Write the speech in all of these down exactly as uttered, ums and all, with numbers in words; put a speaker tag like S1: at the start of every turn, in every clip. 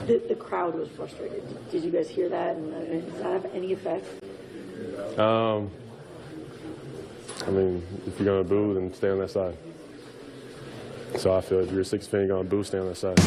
S1: the, the crowd was frustrated. Did you guys hear that? And uh, does that have any effect?
S2: Um, I mean, if you're going to boo, then stay on that side. So I feel if you're a Sixers fan, you're going to boo, stay on that side.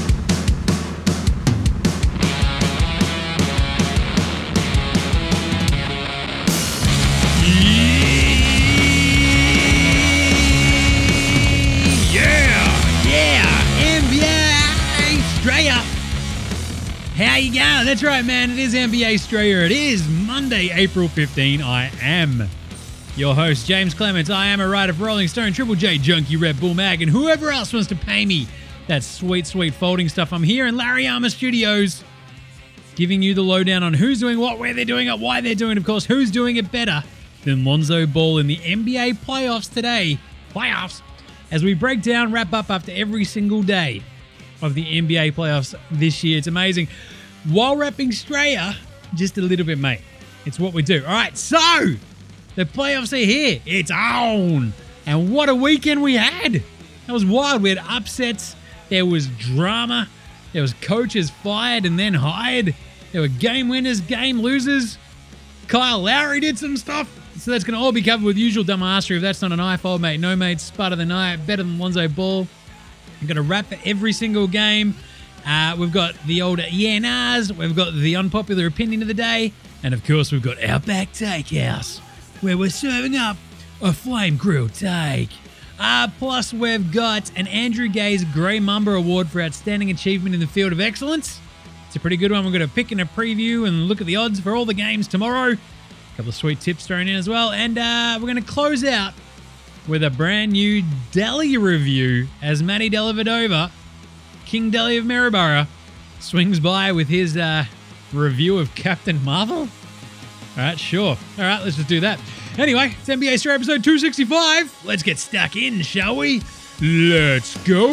S3: How you going? That's right, man. It is N B A Australia. It is Monday, April fifteenth. I am your host, James Clements. I am a writer for Rolling Stone, Triple J, Junkie, Red Bull Mag, and whoever else wants to pay me that sweet, sweet folding stuff. I'm here in Larry Armour Studios giving you the lowdown on who's doing what, where they're doing it, why they're doing it, of course, who's doing it better than Lonzo Ball in the N B A playoffs today. Playoffs. As we break down, wrap up after every single day of the N B A playoffs this year. It's amazing. While wrapping Straya, just a little bit, mate. It's what we do. All right, so the playoffs are here. It's on. And what a weekend we had. That was wild. We had upsets. There was drama. There was coaches fired and then hired. There were game winners, game losers. Kyle Lowry did some stuff. So that's going to all be covered with usual dumbassery. If that's not an iPhone, mate, no, mate. Spud of the night. Better than Lonzo Ball. I'm going to wrap for every single game. Uh, we've got the old yeah nahs. We've got the unpopular opinion of the day. And, of course, we've got Outback Takehouse, where we're serving up a flame grilled take. Uh, plus, we've got an Andrew Gaze Grey Mamba Award for Outstanding Achievement in the Field of Excellence. It's a pretty good one. We're going to pick in a preview and look at the odds for all the games tomorrow. A couple of sweet tips thrown in as well. And uh, we're going to close out with a brand new Deli review as Matty Dellavedova, King Deli of Maryborough, swings by with his uh, review of Captain Marvel. All right, sure. All right, let's just do that. Anyway, it's N B A Straight episode two sixty-five. Let's get stuck in, shall we? Let's go.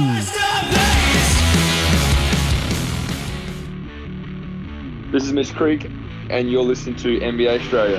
S4: This is Miss Creek, and you're listening to N B A Australia.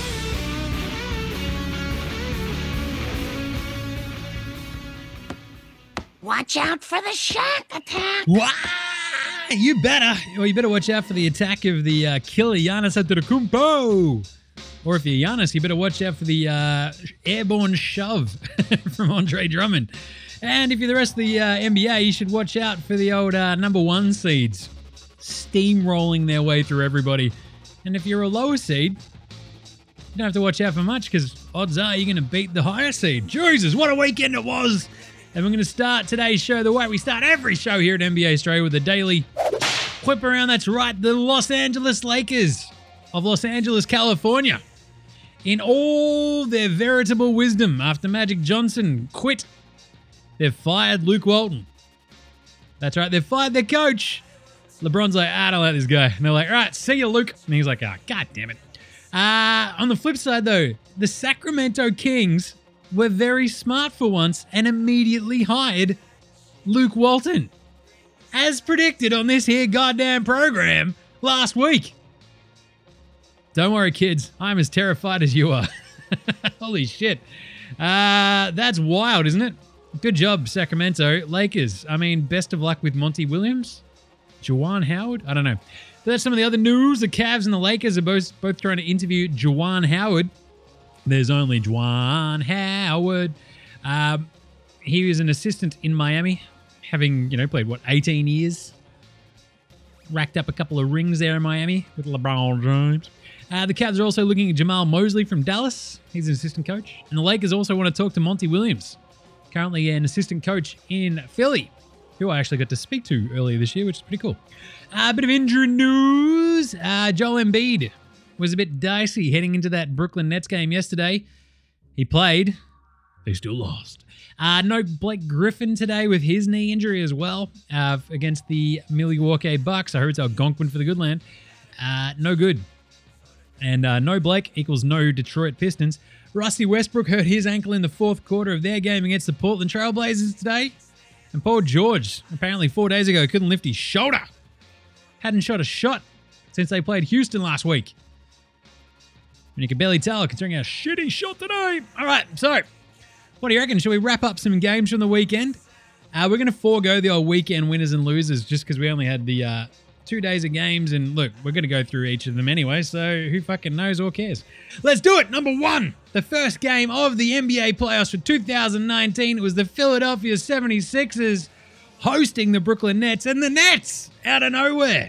S5: Watch out for the Shaq attack.
S3: Wow, you better. Well, you better watch out for the attack of the uh, killer Giannis Antetokounmpo. Or if you're Giannis, you better watch out for the uh, airborne shove from Andre Drummond. And if you're the rest of the uh, N B A, you should watch out for the old uh, number one seeds steamrolling their way through everybody. And if you're a lower seed, you don't have to watch out for much because odds are you're going to beat the higher seed. Jesus, what a weekend it was. And we're going to start today's show the way we start every show here at N B A Australia with a daily whip around. That's right, the Los Angeles Lakers of Los Angeles, California. In all their veritable wisdom, after Magic Johnson quit, they've fired Luke Walton. That's right, they've fired their coach. LeBron's like, I don't like this guy. And they're like, all right, see you, Luke. And he's like, ah, oh, God damn it. Uh, on the flip side, though, the Sacramento Kings were very smart for once and immediately hired Luke Walton, as predicted on this here goddamn program last week. Don't worry, kids. I'm as terrified as you are. Holy shit. Uh, that's wild, isn't it? Good job, Sacramento. Lakers, I mean, best of luck with Monty Williams. Juwan Howard? I don't know. But that's some of the other news. The Cavs and the Lakers are both, both trying to interview Juwan Howard. There's only Juwan Howard. Um, he was an assistant in Miami, having, you know, played, what, eighteen years? Racked up a couple of rings there in Miami with LeBron James. Uh, the Cavs are also looking at Jamal Mosley from Dallas. He's an assistant coach. And the Lakers also want to talk to Monty Williams, currently an assistant coach in Philly, who I actually got to speak to earlier this year, which is pretty cool. A uh, bit of injury news. Uh, Joel Embiid was a bit dicey heading into that Brooklyn Nets game yesterday. He played. They still lost. Uh, no Blake Griffin today with his knee injury as well uh, against the Milwaukee Bucks. I heard it's Algonquin for the good land. Uh, no good. And uh, no Blake equals no Detroit Pistons. Rusty Westbrook hurt his ankle in the fourth quarter of their game against the Portland Trail Blazers today. And Paul George, apparently four days ago, couldn't lift his shoulder. Hadn't shot a shot since they played Houston last week. And you can barely tell considering how shit he shot today. All right, so what do you reckon? Should we wrap up some games from the weekend? Uh, we're going to forego the old weekend winners and losers just because we only had the uh, two days of games, and look, we're going to go through each of them anyway, so who fucking knows or cares? Let's do it! Number one, the first game of the N B A playoffs for two thousand nineteen. It was the Philadelphia seventy-sixers hosting the Brooklyn Nets, and the Nets, out of nowhere,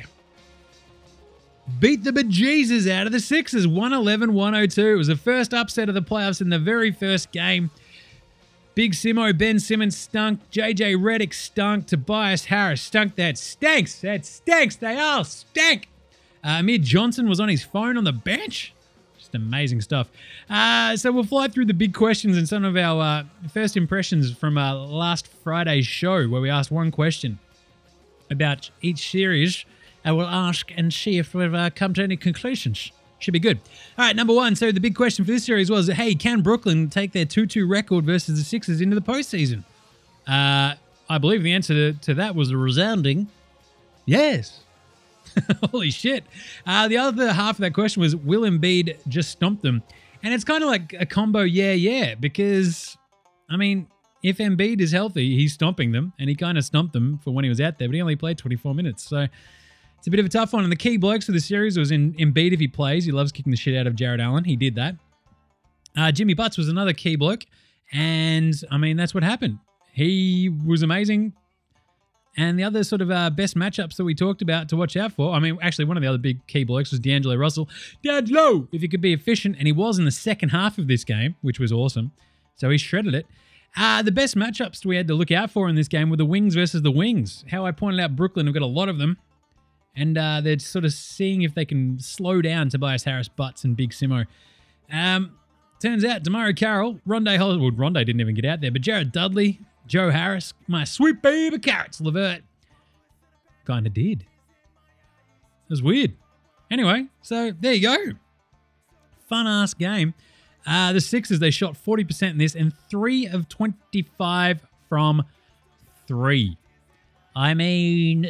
S3: beat the bejesus out of the Sixers, one eleven one oh two. It was the first upset of the playoffs in the very first game. Big Simo, Ben Simmons stunk. J J Redick stunk. Tobias Harris stunk. That stinks. That stinks. They all stink. Uh, Amir Johnson was on his phone on the bench. Just amazing stuff. Uh, so we'll fly through the big questions and some of our uh, first impressions from uh, last Friday's show, where we asked one question about each series. I will ask and see if we've uh, come to any conclusions. Should be good. All right, number one. So the big question for this series was, hey, can Brooklyn take their two two record versus the Sixers into the postseason? Uh, I believe the answer to, to that was a resounding yes. Holy shit. Uh, the other half of that question was, will Embiid just stomp them? And it's kind of like a combo yeah, yeah, because, I mean, if Embiid is healthy, he's stomping them, and he kind of stomped them for when he was out there, but he only played twenty-four minutes, so it's a bit of a tough one. And the key blokes for the series was in Embiid if he plays. He loves kicking the shit out of Jared Allen. He did that. Uh, Jimmy Butts was another key bloke. And, I mean, that's what happened. He was amazing. And the other sort of uh, best matchups that we talked about to watch out for, I mean, actually, one of the other big key blokes was D'Angelo Russell. D'Angelo, if he could be efficient. And he was in the second half of this game, which was awesome. So he shredded it. Uh, the best matchups we had to look out for in this game were the wings versus the wings. How I pointed out, Brooklyn have got a lot of them. And uh, they're sort of seeing if they can slow down Tobias Harris, Butts, and Big Simo. Um, turns out DeMario Carroll, Rondé Hollywood, Rondé didn't even get out there, but Jared Dudley, Joe Harris, my sweet baby Carrots Levert, kind of did. It was weird. Anyway, so there you go. Fun-ass game. Uh, the Sixers, they shot forty percent in this, and three of twenty-five from three. I mean,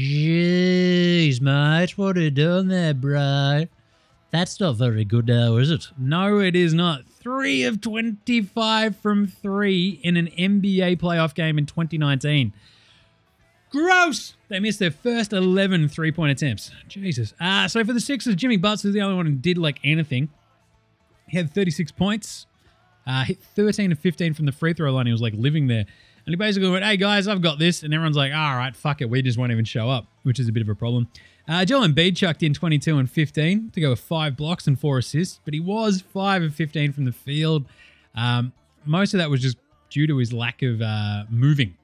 S3: jeez, mate, what are you doing there, bro? That's not very good now, is it? No, it is not. three of twenty-five from three in an N B A playoff game in twenty nineteen. Gross! They missed their first eleven three-point attempts. Jesus. Uh, so for the Sixers, Jimmy Butts was the only one who did like anything. He had thirty-six points, uh, hit thirteen of fifteen from the free throw line. He was like living there. And he basically went, hey, guys, I've got this. And everyone's like, all right, fuck it. We just won't even show up, which is a bit of a problem. Uh, Joel Embiid chucked in twenty-two and fifteen to go with five blocks and four assists, but he was five of fifteen from the field. Um, most of that was just due to his lack of uh, moving.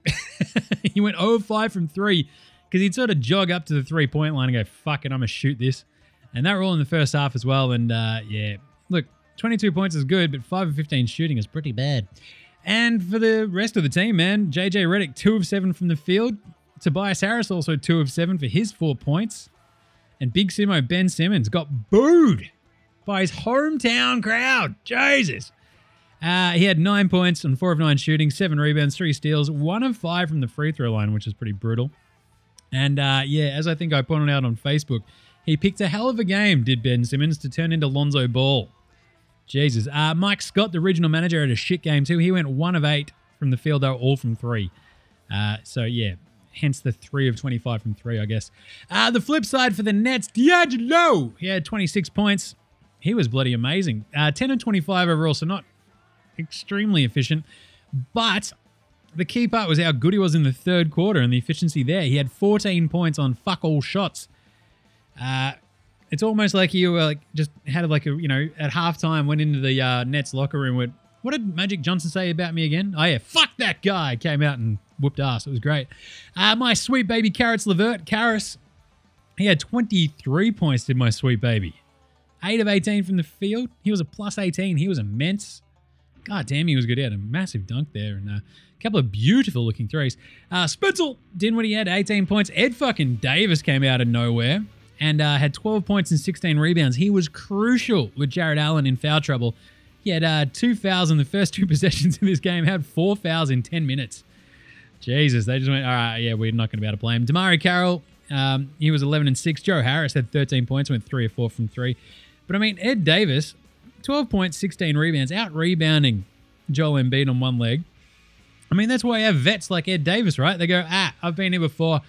S3: He went zero of five from three because he'd sort of jog up to the three-point line and go, fuck it, I'm going to shoot this. And that were all in the first half as well. And uh, yeah, look, twenty-two points is good, but five of fifteen shooting is pretty bad. And for the rest of the team, man, J J Redick, two of seven from the field. Tobias Harris also two of seven for his four points. And Big Simo, Ben Simmons, got booed by his hometown crowd. Jesus. Uh, he had nine points on four of nine shooting, seven rebounds, three steals, one of five from the free throw line, which is pretty brutal. And uh, yeah, as I think I pointed out on Facebook, he picked a hell of a game, did Ben Simmons, to turn into Lonzo Ball. Jesus. Uh, Mike Scott, the regional manager, had a shit game too. He went one of eight from the field, though, all from three. Uh, so, yeah, hence the three of twenty-five from three, I guess. Uh, the flip side for the Nets, D'Angelo. He had twenty-six points. He was bloody amazing. Uh, ten of twenty-five overall, so not extremely efficient. But the key part was how good he was in the third quarter and the efficiency there. He had fourteen points on fuck all shots. Uh... It's almost like you were like just had like a, you know, at halftime went into the uh, Nets locker room with, what did Magic Johnson say about me again? Oh yeah, fuck that guy. Came out and whooped ass. It was great. Uh, my sweet baby Carrots Levert, Karras, he had twenty-three points, did my sweet baby. eight of eighteen from the field. He was a plus eighteen. He was immense. God damn, he was good. He had a massive dunk there and a couple of beautiful looking threes. Uh, Spitzel did what he had, eighteen points. Ed fucking Davis came out of nowhere and uh, had twelve points and sixteen rebounds. He was crucial with Jared Allen in foul trouble. He had uh, two fouls in the first two possessions in this game, had four fouls in ten minutes. Jesus, they just went, all right, yeah, we're not going to be able to play him. DeMario Carroll, um, he was eleven and six. Joe Harris had thirteen points, went three or four from three. But I mean, Ed Davis, twelve points, sixteen rebounds, out-rebounding Joel Embiid on one leg. I mean, that's why you have vets like Ed Davis, right? They go, ah, I've been here before.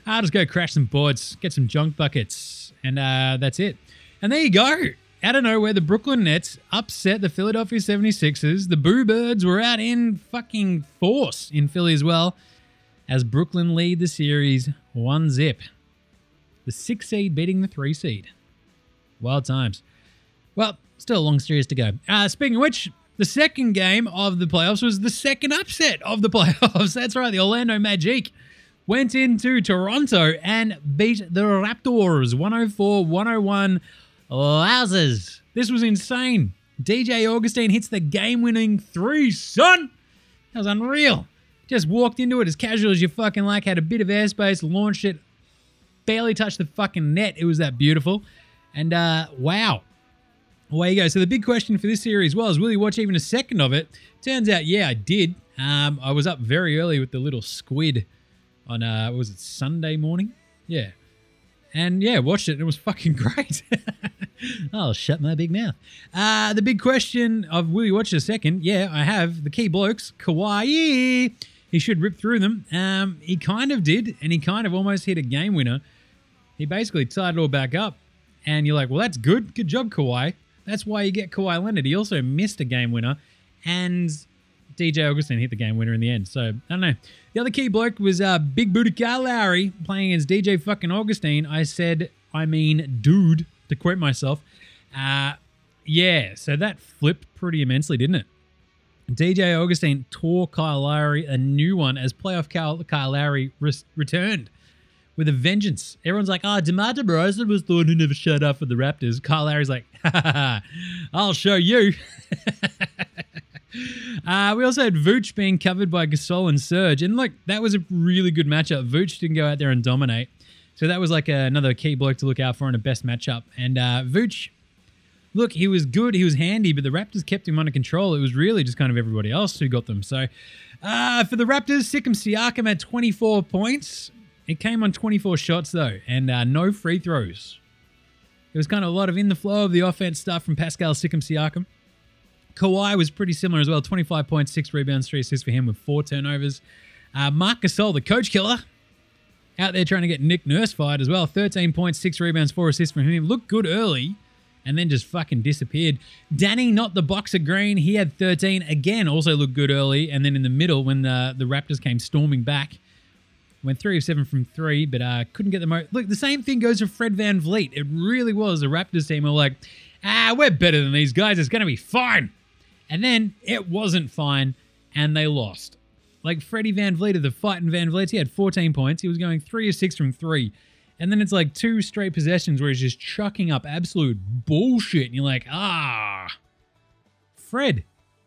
S3: I'll just go crash some boards, get some junk buckets, and uh, that's it. And there you go. Out of nowhere, the Brooklyn Nets upset the Philadelphia seventy-sixers. The Boo Birds were out in fucking force in Philly as well, as Brooklyn lead the series one zip. The six seed beating the three seed. Wild times. Well, still a long series to go. Uh, speaking of which, the second game of the playoffs was the second upset of the playoffs. That's right, the Orlando Magic went into Toronto and beat the Raptors one oh four one oh one. Wowzers. This was insane. D J Augustine hits the game-winning three, son. That was unreal. Just walked into it as casual as you fucking like, had a bit of airspace, launched it, barely touched the fucking net. It was that beautiful. And uh, wow. Away you go. So the big question for this series was, will you watch even a second of it? Turns out, yeah, I did. Um, I was up very early with the little squid on, uh, what was it, Sunday morning? Yeah. And yeah, watched it. And it was fucking great. I'll shut my big mouth. Uh, the big question of will you watch it a second? Yeah, I have. The key blokes, Kawhi, he should rip through them. Um, he kind of did, and he kind of almost hit a game winner. He basically tied it all back up. And you're like, well, that's good. Good job, Kawhi. That's why you get Kawhi Leonard. He also missed a game winner, and D J Augustine hit the game winner in the end. So, I don't know. The other key bloke was uh, Big Booty Kyle Lowry playing against D J fucking Augustine. I said, I mean, dude, to quote myself. Uh, yeah, so that flipped pretty immensely, didn't it? D J Augustine tore Kyle Lowry a new one as playoff Kyle, Kyle Lowry re- returned with a vengeance. Everyone's like, oh, DeMar DeRozan was the one who never shut up for the Raptors. Kyle Lowry's like, ha ha ha, I'll show you. uh, we also had Vooch being covered by Gasol and Serge. And look, that was a really good matchup. Vooch didn't go out there and dominate. So that was like a, another key bloke to look out for in a best matchup. And uh, Vooch, look, he was good. He was handy, but the Raptors kept him under control. It was really just kind of everybody else who got them. So uh, for the Raptors, Sikkim Siakam had twenty-four points. It came on twenty-four shots, though, and uh, no free throws. It was kind of a lot of in the flow of the offense stuff from Pascal Sikkim Siakam. Kawhi was pretty similar as well. twenty-five points, six rebounds, three assists for him with four turnovers. Uh, Marc Gasol, the coach killer, out there trying to get Nick Nurse fired as well. thirteen points, six rebounds, four assists from him. Looked good early and then just fucking disappeared. Danny, not the Boxer Green, he had thirteen. Again, also looked good early. And then in the middle, when the, the Raptors came storming back, went three of seven from three, but uh, couldn't get the most. Look, the same thing goes for Fred VanVleet. It really was. The Raptors team were like, ah, we're better than these guys. It's going to be fine. And then it wasn't fine, and they lost. Like Freddie VanVleet of the Fighting VanVleets, he had fourteen points. He was going three of six from three. And then it's like two straight possessions where he's just chucking up absolute bullshit. And you're like, ah, Fred.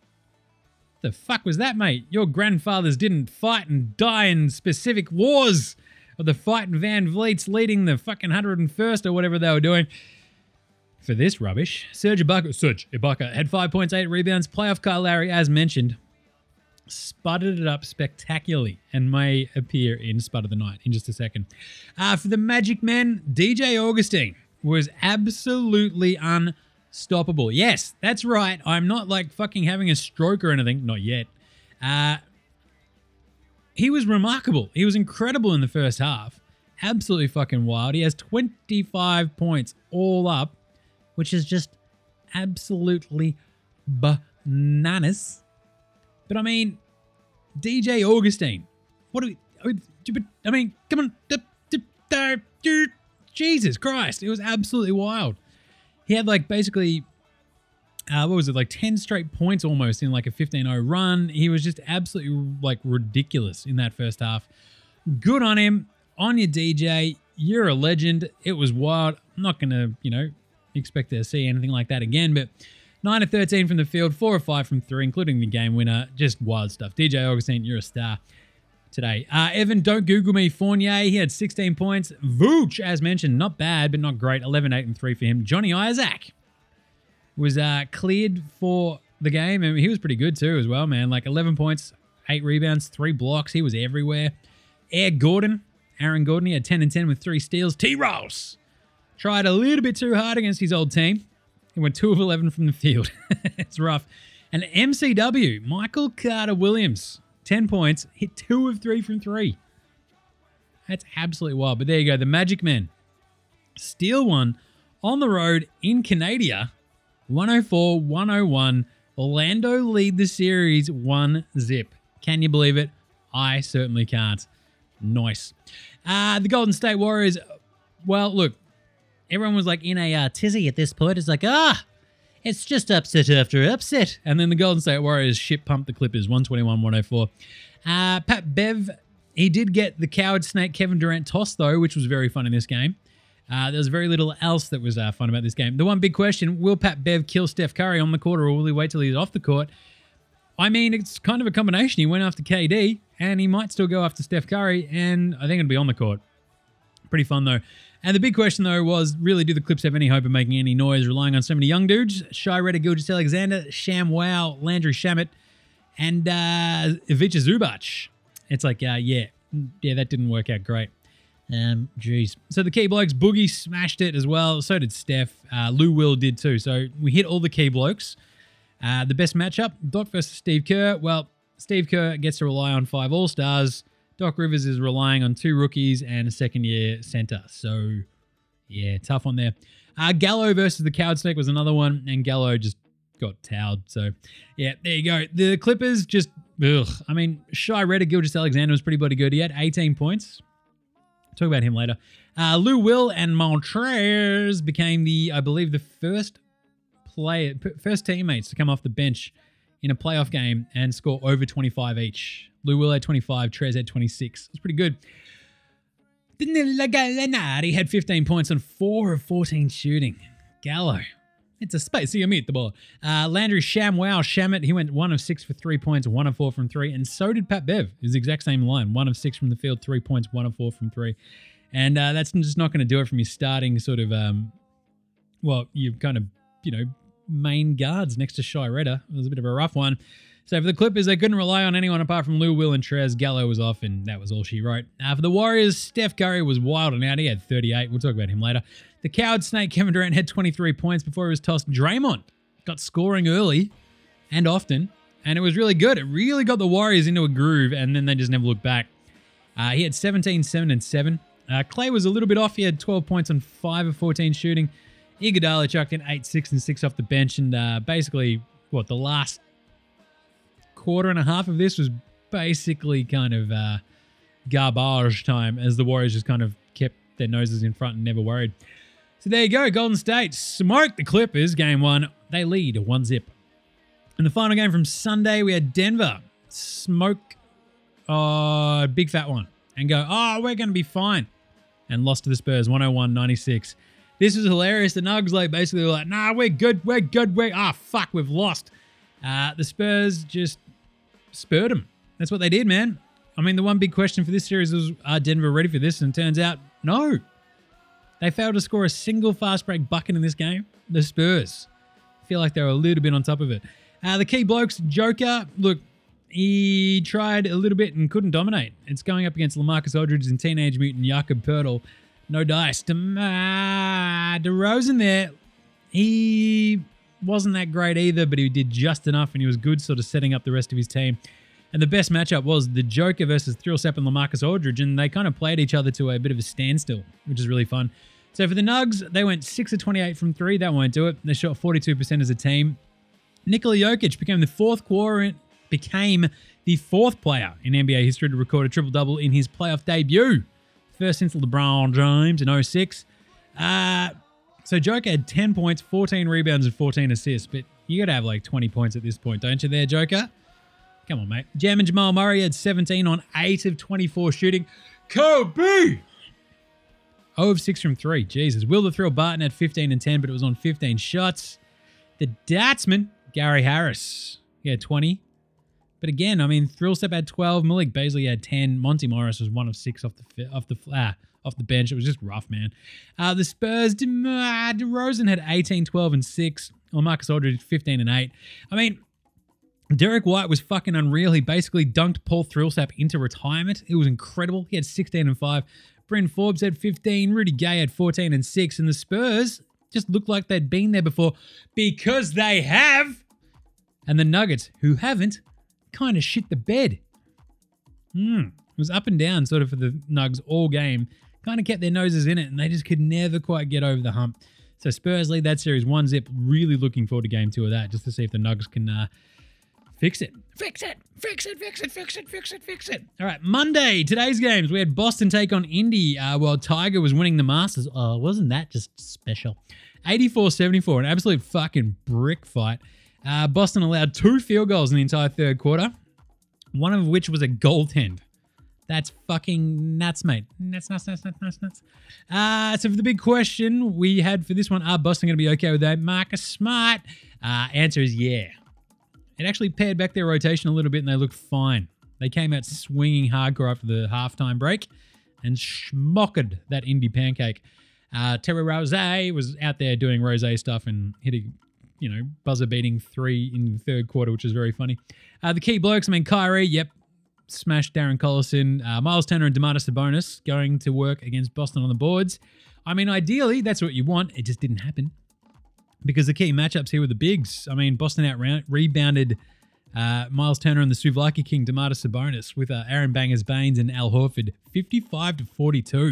S3: The fuck was that, mate? Your grandfathers didn't fight and die in specific wars of the Fighting VanVleets leading the fucking one hundred first or whatever they were doing. For this rubbish, Serge Ibaka, Serge Ibaka had five points, eight rebounds. Playoff Kyle Lowry, as mentioned, sputtered it up spectacularly and may appear in Spud of the Night in just a second. Uh, for the Magic Men, D J Augustine was absolutely unstoppable. Yes, that's right. I'm not like fucking having a stroke or anything. Not yet. Uh, he was remarkable. He was incredible in the first half. Absolutely fucking wild. He has twenty-five points all up, which is just absolutely bananas. But I mean, D J Augustine, what do we, I mean, come on. Jesus Christ. It was absolutely wild. He had like basically, uh, what was it, like ten straight points almost in like a fifteen oh run. He was just absolutely like ridiculous in that first half. Good on him. On your D J. You're a legend. It was wild. I'm not going to, you know, expect to see anything like that again, but nine of thirteen from the field, four of five from three, including the game winner. Just wild stuff. D J Augustine, you're a star today. Uh, Evan, don't Google me. Fournier, he had sixteen points. Vooch, as mentioned, not bad, but not great. eleven, eight, and three for him. Johnny Isaac was uh, cleared for the game, and he was pretty good too as well, man. Like eleven points, eight rebounds, three blocks. He was everywhere. Air Gordon, Aaron Gordon, he had ten and ten with three steals. T-Ross tried a little bit too hard against his old team. He went two of eleven from the field. It's rough. And M C W, Michael Carter Williams, ten points, hit two of three from three. That's absolutely wild. But there you go. The Magic Men steal one on the road in Canada. one oh four one oh one. Orlando lead the series one zip. Can you believe it? I certainly can't. Nice. Uh, the Golden State Warriors, well, look, everyone was like in a uh, tizzy at this point. It's like, ah, it's just upset after upset. And then the Golden State Warriors shit pumped the Clippers, one twenty-one one oh four. Uh, Pat Bev, he did get the coward snake Kevin Durant toss, though, which was very fun in this game. Uh, there was very little else that was uh, fun about this game. The one big question, will Pat Bev kill Steph Curry on the court, or will he wait till he's off the court? I mean, it's kind of a combination. He went after K D, and he might still go after Steph Curry, and I think it'll be on the court. Pretty fun, though. And the big question, though, was really do the Clips have any hope of making any noise, relying on so many young dudes? Shai Reddick, Gilgeous-Alexander, Sham Wow, Landry Shamet, and uh, Ivica Zubac. It's like, uh, yeah, yeah, that didn't work out great. Um, geez. So the key blokes, Boogie smashed it as well. So did Steph. Uh, Lou Will did too. So we hit all the key blokes. Uh, the best matchup, Doc versus Steve Kerr. Well, Steve Kerr gets to rely on five All-Stars. Doc Rivers is relying on two rookies and a second-year center. So, yeah, tough one there. Uh, Gallo versus the Coward Snake was another one, and Gallo just got towed. So, yeah, there you go. The Clippers just, ugh. I mean, Shai Reddick, Gilgeous-Alexander was pretty bloody good. He had eighteen points. Talk about him later. Uh, Lou Will and Montrez became the, I believe, the first player, first teammates to come off the bench in a playoff game and score over twenty-five each. Lou Will had twenty-five, Trez had twenty-six. It's pretty good. Gallinari had fifteen points on four of fourteen shooting. Gallo. It's a spicy meatball. Uh, Landry Shamwow Shamet, he went one of six for three points, one of four from three, and so did Pat Bev. It was the exact same line. One of six from the field, three points, one of four from three. And uh, that's just not going to do it from your starting sort of, um, well, you kind of, you know, main guards next to Shai Redder. It was a bit of a rough one. So for the Clippers, they couldn't rely on anyone apart from Lou Will and Trez. Gallo was off, and that was all she wrote. Uh, for the Warriors, Steph Curry was wild and out. He had thirty-eight. We'll talk about him later. The coward snake, Kevin Durant, had twenty-three points before he was tossed. Draymond got scoring early and often, and it was really good. It really got the Warriors into a groove, and then they just never looked back. Uh, he had seventeen, seven, and seven. Uh, Clay was a little bit off. He had twelve points on five of fourteen shooting. Iguodala chucked in eight, six, and six off the bench, and uh, basically, what, the last quarter and a half of this was basically kind of uh, garbage time as the Warriors just kind of kept their noses in front and never worried. So there you go. Golden State smoked the Clippers. Game one. They lead one zip. In the final game from Sunday, we had Denver smoke a uh, big fat one and go, oh, we're going to be fine. And lost to the Spurs, one oh one ninety-six. This was hilarious. The Nugs like basically were like, nah, we're good. We're good. We're, ah, fuck, we've lost. Uh, the Spurs just spurred them. That's what they did, man. I mean, the one big question for this series was, are Denver ready for this? And it turns out, no. They failed to score a single fast break bucket in this game. The Spurs. I feel like they were a little bit on top of it. Uh, the key blokes, Joker, look, he tried a little bit and couldn't dominate. It's going up against LaMarcus Aldridge and Teenage Mutant Jakob Poeltl. No dice. De- uh, DeRozan there, he wasn't that great either, but he did just enough, and he was good sort of setting up the rest of his team. And the best matchup was the Joker versus Thrillsap and LaMarcus Aldridge, and they kind of played each other to a bit of a standstill, which is really fun. So for the Nugs, they went six of twenty-eight from three. That won't do it. They shot forty-two percent as a team. Nikola Jokic became the fourth quarter, became the fourth player in N B A history to record a triple-double in his playoff debut. First since LeBron James in oh six. Uh, so Joker had ten points, fourteen rebounds, and fourteen assists. But you got to have like twenty points at this point, don't you there, Joker? Come on, mate. Jam and Jamal Murray had seventeen on eight of twenty-four shooting. Kobe! oh of six from three. Jesus. Will the Thrill Barton had fifteen and ten, but it was on fifteen shots. The Datsman, Gary Harris, he had twenty. But again, I mean, Thrillstep had twelve, Malik Beasley had ten, Monty Morris was one of six off the off the ah, off the bench. It was just rough, man. Uh, the Spurs, De, uh, DeRozan had eighteen, twelve, and six. Or Marcus Aldridge, fifteen and eight. I mean, Derek White was fucking unreal. He basically dunked Paul Thrillsap into retirement. It was incredible. He had sixteen and five. Bryn Forbes had fifteen. Rudy Gay had fourteen and six. And the Spurs just looked like they'd been there before because they have. And the Nuggets, who haven't, kind of shit the bed. Hmm. It was up and down sort of for the Nugs all game. Kind of kept their noses in it, and they just could never quite get over the hump. So Spurs lead that series one zip. Really looking forward to game two of that, just to see if the Nugs can uh, fix it. Fix it, fix it, fix it, fix it, fix it, fix it. All right, Monday, today's games. We had Boston take on Indy uh, while Tiger was winning the Masters. Oh, wasn't that just special? eighty-four seventy-four, an absolute fucking brick fight. Uh, Boston allowed two field goals in the entire third quarter, one of which was a goaltend. That's fucking nuts, mate. Nuts, nuts, nuts, nuts, nuts, nuts. Uh, so for the big question we had for this one, are Boston going to be okay with that? Marcus Smart. Uh, answer is yeah. It actually pared back their rotation a little bit and they looked fine. They came out swinging hardcore after the halftime break and schmocked that Indy pancake. Uh, Terry Rozier was out there doing Rose stuff and hitting, you know, buzzer-beating three in the third quarter, which was very funny. Uh, the key blokes, I mean, Kyrie, yep, smashed Darren Collison. Uh, Miles Turner and Domantas Sabonis going to work against Boston on the boards. I mean, ideally, that's what you want. It just didn't happen. Because the key matchups here were the bigs. I mean, Boston out rebounded uh, Miles Turner and the Souvlaki King, Domantas Sabonis, with uh, Aaron Bangers Baines and Al Horford, fifty-five to forty-two.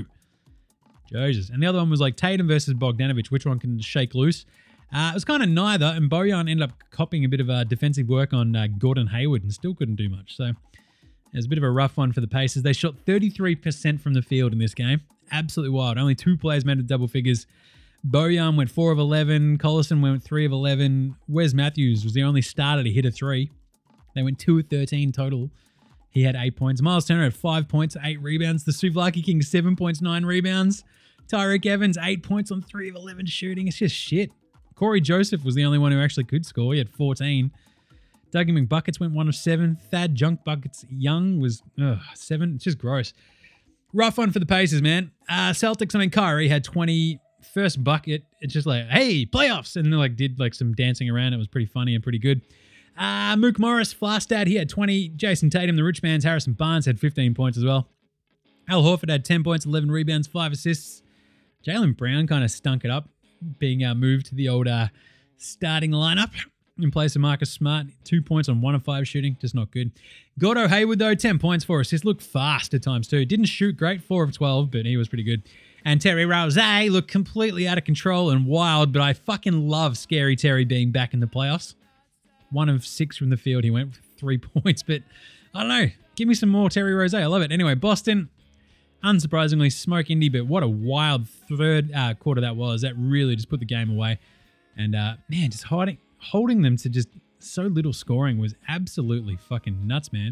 S3: Jesus. And the other one was like Tatum versus Bogdanovich. Which one can shake loose? Uh, it was kind of neither, and Bojan ended up copying a bit of uh, defensive work on uh, Gordon Hayward and still couldn't do much. So it was a bit of a rough one for the Pacers. They shot thirty-three percent from the field in this game. Absolutely wild. Only two players made it double figures. Bojan went four of eleven. Collison went three of eleven. Wes Matthews was the only starter to hit a three. They went two of thirteen total. He had eight points. Miles Turner had five points, eight rebounds. The Souvlaki King, seven points, nine rebounds. Tyreek Evans, eight points on three of eleven shooting. It's just shit. Corey Joseph was the only one who actually could score. He had fourteen. Dougie McBuckets went one of seven. Thad Junk Buckets Young was ugh, seven. It's just gross. Rough one for the Pacers, man. Uh, Celtics, I mean, Kyrie had twenty. First bucket, it's just like, hey, playoffs. And they like did like some dancing around. It was pretty funny and pretty good. Uh, Mook Morris, Flastad, he had twenty. Jason Tatum, the rich man's Harrison Barnes had fifteen points as well. Al Horford had ten points, eleven rebounds, five assists. Jaylen Brown kind of stunk it up, being uh, moved to the old uh, starting lineup in place of Marcus Smart. Two points on one of five shooting, just not good. Gordo Hayward, though, ten points, four assists. Looked fast at times, too. Didn't shoot great, four of twelve, but he was pretty good. And Terry Rozier looked completely out of control and wild, but I fucking love Scary Terry being back in the playoffs. One of six from the field. He went for three points, but I don't know. Give me some more Terry Rozier. I love it. Anyway, Boston, unsurprisingly, smoke Indy, but what a wild third uh, quarter that was. That really just put the game away. And, uh, man, just hiding, holding them to just so little scoring was absolutely fucking nuts, man.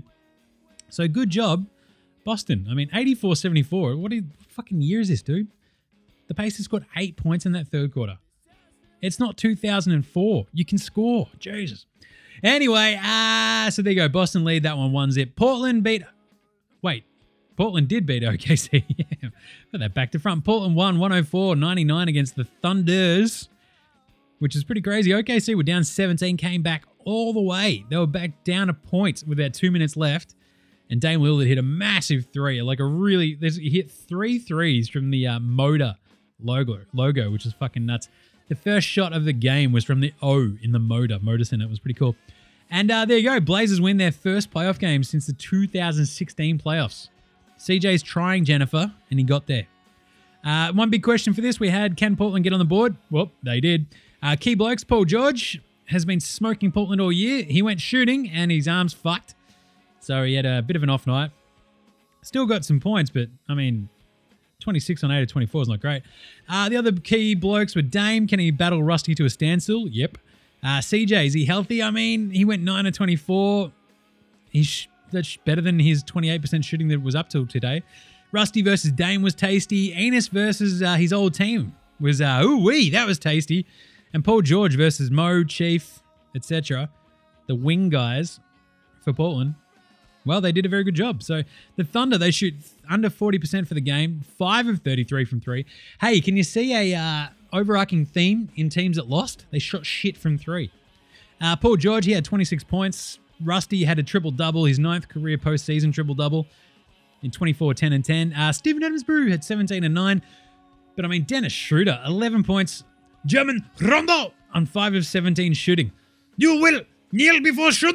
S3: So good job, Boston. I mean, eighty-four seventy-four. What a fucking year is this, dude? The Pacers scored eight points in that third quarter. It's not two thousand four. You can score. Jesus. Anyway, uh, so there you go. Boston lead that one one zip. Portland beat... Wait. Portland did beat O K C. Yeah. Got that back to front. Portland won one oh four ninety-nine against the Thunders, which is pretty crazy. O K C were down seventeen, came back all the way. They were back down a point with about two minutes left. And Dame Lillard hit a massive three, like a really, he hit three threes from the uh, Moda logo, logo, which is fucking nuts. The first shot of the game was from the O in the Moda, Moda Center. It was pretty cool. And uh, there you go. Blazers win their first playoff game since the two thousand sixteen playoffs. C J's trying, Jennifer, and he got there. Uh, one big question for this we had, can Portland get on the board? Well, they did. Uh, key blokes, Paul George has been smoking Portland all year. He went shooting and his arms fucked. So he had a bit of an off night. Still got some points, but I mean, twenty-six on eight of twenty-four is not great. Uh, the other key blokes were Dame. Can he battle Rusty to a standstill? Yep. Uh, C J, is he healthy? I mean, he went nine of twenty-four. He's that's better than his twenty-eight percent shooting that was up till today. Rusty versus Dame was tasty. Enos versus uh, his old team was, uh, ooh-wee, that was tasty. And Paul George versus Mo, Chief, et cetera, the wing guys for Portland. Well, they did a very good job. So the Thunder, they shoot under forty percent for the game, five of thirty-three from three. Hey, can you see a uh, overarching theme in teams that lost? They shot shit from three. Uh, Paul George, he had twenty-six points. Rusty had a triple-double, his ninth career postseason triple-double in twenty-four, ten, and ten. Uh, Stephen Adams-Brew had seventeen and nine. But, I mean, Dennis Schroeder, eleven points. German Rondo on five of seventeen shooting. You will kneel before Schroeder.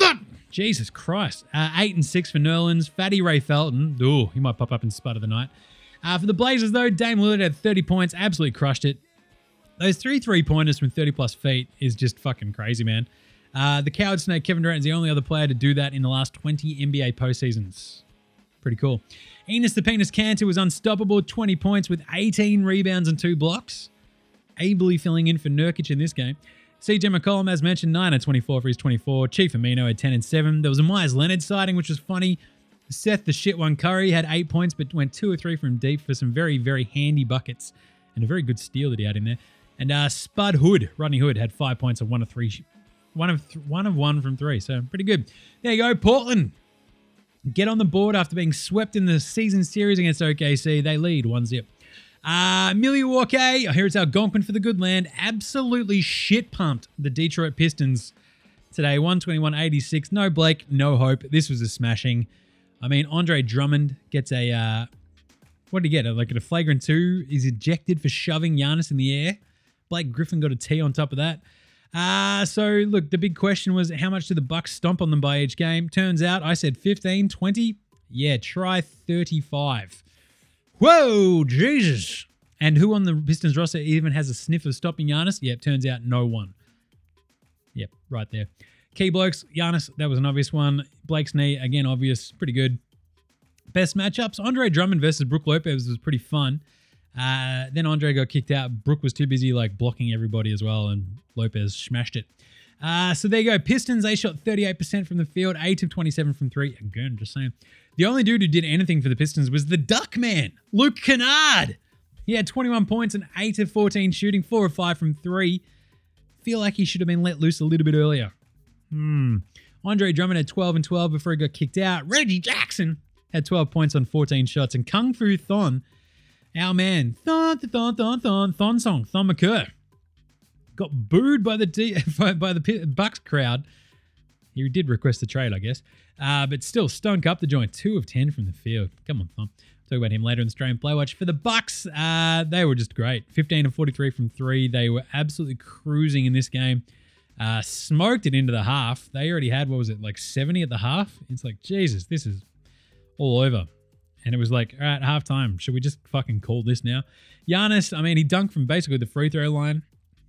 S3: Jesus Christ. Uh, eight and six for Nerlens. Fatty Ray Felton. Ooh, he might pop up in spud of the night. Uh, for the Blazers, though, Dame Lillard had thirty points. Absolutely crushed it. Those three three-pointers from thirty plus feet is just fucking crazy, man. Uh, the coward snake Kevin Durant is the only other player to do that in the last twenty N B A postseasons. Pretty cool. Enes the Penis Cantor was unstoppable. twenty points with eighteen rebounds and two blocks. Ably filling in for Nurkic in this game. C J McCollum, as mentioned, nine and twenty-four for his twenty-four. Chief Amino had ten and seven. There was a Myers Leonard sighting, which was funny. Seth the shit one Curry had eight points, but went two or three from deep for some very, very handy buckets. And a very good steal that he had in there. And uh, Spud Hood, Rodney Hood, had five points and one of three. One of, th- one of one from three. So pretty good. There you go. Portland get on the board after being swept in the season series against O K C. They lead one zip. Uh, Milwaukee, I hear it's Algonquin for the good land. Absolutely shit pumped the Detroit Pistons today. one twenty-one eighty-six. No Blake, no hope. This was a smashing. I mean, Andre Drummond gets a, uh, what did he get? Like a flagrant two. He's ejected for shoving Giannis in the air. Blake Griffin got a T on top of that. Uh, so, look, the big question was how much did the Bucks stomp on them by each game? Turns out I said fifteen, twenty. Yeah, try thirty-five. Whoa, Jesus. And who on the Pistons roster even has a sniff of stopping Giannis? Yep, turns out no one. Yep, right there. Key blokes, Giannis, that was an obvious one. Blake's knee, again, obvious, pretty good. Best matchups, Andre Drummond versus Brook Lopez was pretty fun. Uh, then Andre got kicked out. Brook was too busy like blocking everybody as well, and Lopez smashed it. Uh, so there you go. Pistons, they shot thirty-eight percent from the field, eight of twenty-seven from three. Again, just saying. The only dude who did anything for the Pistons was the Duck Man, Luke Kennard. He had twenty-one points and eight of fourteen shooting, four of five from three. Feel like he should have been let loose a little bit earlier. Hmm. Andre Drummond had twelve and twelve before he got kicked out. Reggie Jackson had twelve points on fourteen shots. And Kung Fu Thon, our man, Thon, Thon, Thon, Thon, Thon Song, Thon McCurr, got booed by the D, by the Bucks crowd. He did request a trade, I guess. Uh, but still, stunk up the joint. two of ten from the field. Come on, Thon. Talk about him later in the Australian Play Watch. For the Bucks, uh, they were just great. fifteen of forty-three from three. They were absolutely cruising in this game. Uh, smoked it into the half. They already had, what was it, like seventy at the half? It's like, Jesus, this is all over. And it was like, all right, halftime. Should we just fucking call this now? Giannis, I mean, he dunked from basically the free throw line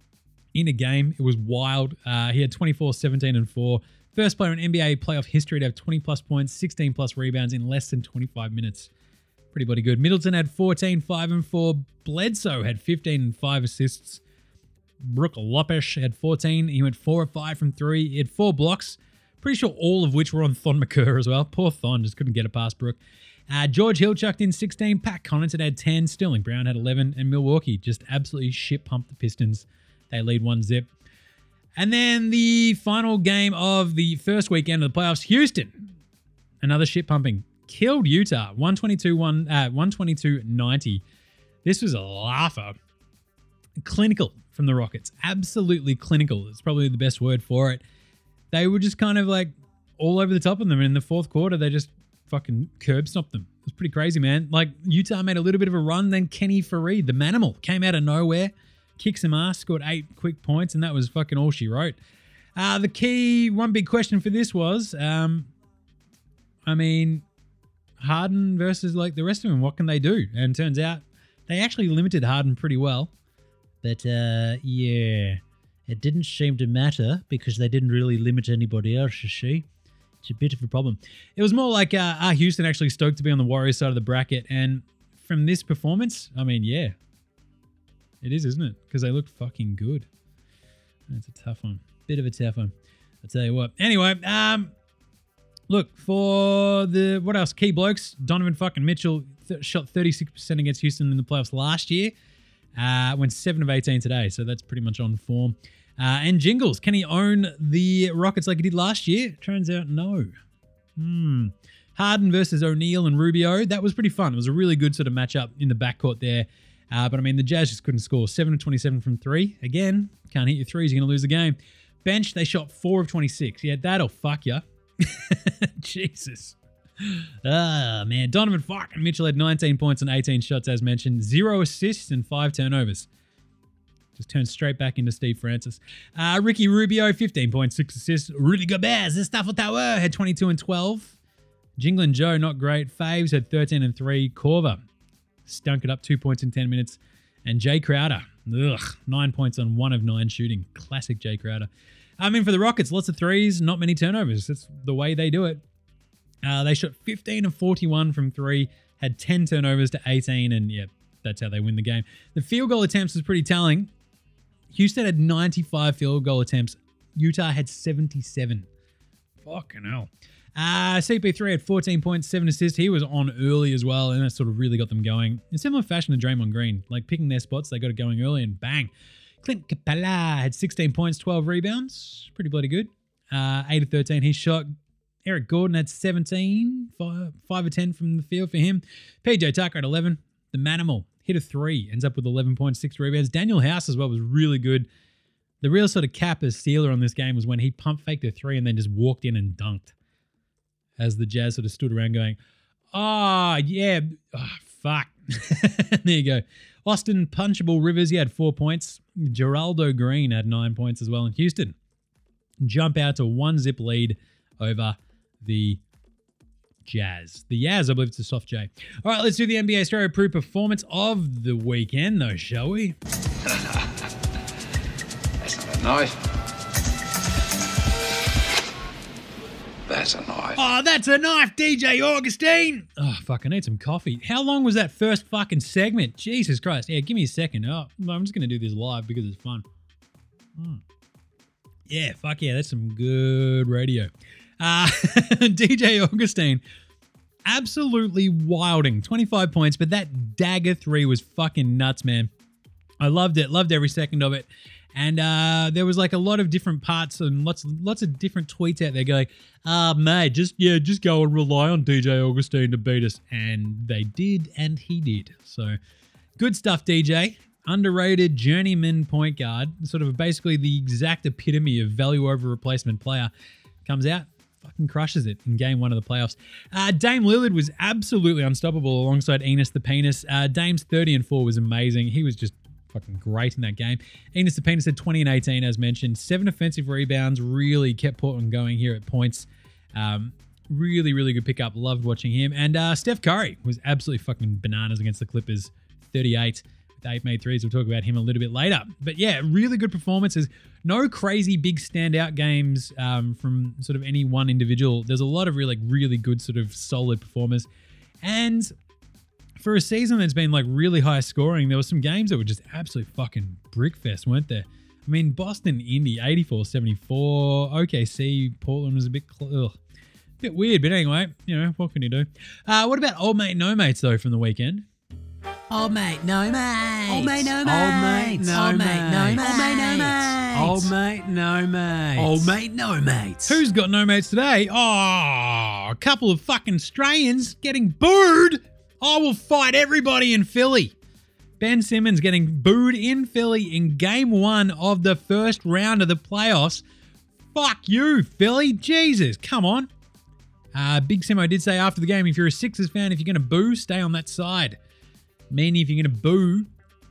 S3: in a game. It was wild. Uh, he had twenty-four, seventeen, and four. First player in N B A playoff history to have twenty plus points, sixteen plus rebounds in less than twenty-five minutes. Pretty bloody good. Middleton had fourteen, five, and four. Bledsoe had fifteen and five assists. Brook Lopez had fourteen. He went four of five from three. He had four blocks. Pretty sure all of which were on Thon McCurr as well. Poor Thon, just couldn't get it past Brook. Uh, George Hill chucked in sixteen. Pat Connaughton had ten. Sterling Brown had eleven. And Milwaukee just absolutely shit pumped the Pistons. They lead one zip. And then the final game of the first weekend of the playoffs, Houston. Another shit pumping. Killed Utah. one twenty-two one, uh, one twenty-two ninety. This was a laugher. Clinical from the Rockets. Absolutely clinical. It's probably the best word for it. They were just kind of like all over the top of them. And in the fourth quarter, they just fucking curb stomped them. It was pretty crazy, man. Like, Utah made a little bit of a run. Then Kenny Fareed, the manimal, came out of nowhere, kicked some ass, scored eight quick points, and that was fucking all she wrote. Uh, the key, one big question for this was, um, I mean, Harden versus like the rest of them, what can they do? And turns out they actually limited Harden pretty well. But, uh, yeah, it didn't seem to matter because they didn't really limit anybody else, you see. It's a bit of a problem. It was more like, uh, are Houston actually stoked to be on the Warriors side of the bracket? And from this performance, I mean, yeah, it is, isn't it? Because they look fucking good. That's a tough one. Bit of a tough one. I'll tell you what. Anyway, um, look, for the, what else? Key blokes, Donovan fucking Mitchell th- shot thirty-six percent against Houston in the playoffs last year. Uh, went seven of eighteen today, so that's pretty much on form. Uh, and Jingles, can he own the Rockets like he did last year? Turns out no. Hmm. Harden versus O'Neal and Rubio, that was pretty fun. It was a really good sort of matchup in the backcourt there. Uh, but I mean, the Jazz just couldn't score. seven of twenty-seven from three. Again, can't hit your threes, you're going to lose the game. Bench, they shot four of twenty-six. Yeah, that'll fuck ya. Jesus. Ah, man. Donovan fucking Mitchell had nineteen points and eighteen shots, as mentioned. Zero assists and five turnovers. Just turned straight back into Steve Francis. Uh, Ricky Rubio, fifteen point six assists. Rudy Gobert, Zestaffel Tower had twenty-two and twelve. Jinglin Joe, not great. Faves had thirteen and three. Korver stunk it up, two points in ten minutes. And Jay Crowder, ugh, nine points on one of nine shooting. Classic Jay Crowder. I mean, for the Rockets, lots of threes, not many turnovers. That's the way they do it. Uh, they shot fifteen of forty-one from three, had ten turnovers to eighteen, and yeah, that's how they win the game. The field goal attempts was pretty telling. Houston had ninety-five field goal attempts. Utah had seventy-seven. Fucking hell. Uh, C P three had fourteen points, seven assists. He was on early as well, and that sort of really got them going. In similar fashion to Draymond Green, like picking their spots, they got it going early and bang. Clint Capella had sixteen points, twelve rebounds. Pretty bloody good. Uh, eight of thirteen he shot. Eric Gordon had seventeen, five, five of ten from the field for him. P J Tucker had eleven. The Manimal hit a three, ends up with eleven points, six rebounds. Daniel House as well was really good. The real sort of Kappa stealer on this game was when he pump faked a three and then just walked in and dunked. As the Jazz sort of stood around going, oh, yeah, oh, fuck. There you go. Austin Punchable Rivers, he had four points. Geraldo Green had nine points as well in Houston. Jump out to one zip lead over the Jazz. The Yaz, I believe it's a soft J. All right, let's do the N B A Stereo Proof performance of the weekend, though, shall we?
S6: That's not a knife. That's a knife.
S3: Oh, that's a knife, D J Augustine. Oh, fuck, I need some coffee. How long was that first fucking segment? Jesus Christ. Yeah, give me a second. Oh, I'm just going to do this live because it's fun. Mm. Yeah, fuck yeah, that's some good radio. Uh, D J Augustine, absolutely wilding. twenty-five points, but that dagger three was fucking nuts, man. I loved it. Loved every second of it. And uh, there was like a lot of different parts and lots lots of different tweets out there going, ah, uh, mate, just, yeah, just go and rely on D J Augustine to beat us. And they did, and he did. So good stuff, D J. Underrated journeyman point guard, sort of basically the exact epitome of value over replacement player. Comes out, fucking crushes it in game one of the playoffs. Uh, Dame Lillard was absolutely unstoppable alongside Enos the Penis. Uh, Dame's thirty and four was amazing. He was just fucking great in that game. Enos the Penis had twenty and eighteen, as mentioned. Seven offensive rebounds, really kept Portland going here at points. Um, really, really good pickup. Loved watching him. And uh, Steph Curry was absolutely fucking bananas against the Clippers. thirty-eight with eight made threes. We'll talk about him a little bit later. But yeah, really good performances. No crazy big standout games um, from sort of any one individual. There's a lot of really, really good sort of solid performers. And for a season that's been like really high scoring, there were some games that were just absolute fucking brickfest, weren't there? I mean, Boston, Indy, eighty-four seventy-four. O K C, Portland was a bit, cl- ugh, bit weird, but anyway, you know, what can you do? Uh, what about Old Mate No Mates, though, from the weekend?
S5: Old mate, no mate.
S7: Old mate, no
S5: Old
S7: mate.
S5: mate, no
S7: Old
S5: mate.
S7: mate, no
S5: Old
S7: mate.
S5: mate, no mate.
S7: Old mate, no mate.
S5: Old mate, no mates.
S3: Who's got no mates today? Oh, a couple of fucking Australians getting booed. I will fight everybody in Philly. Ben Simmons getting booed in Philly in game one of the first round of the playoffs. Fuck you, Philly. Jesus, come on. Uh, Big Simo did say after the game, if you're a Sixers fan, if you're going to boo, stay on that side. Meaning if you're going to boo,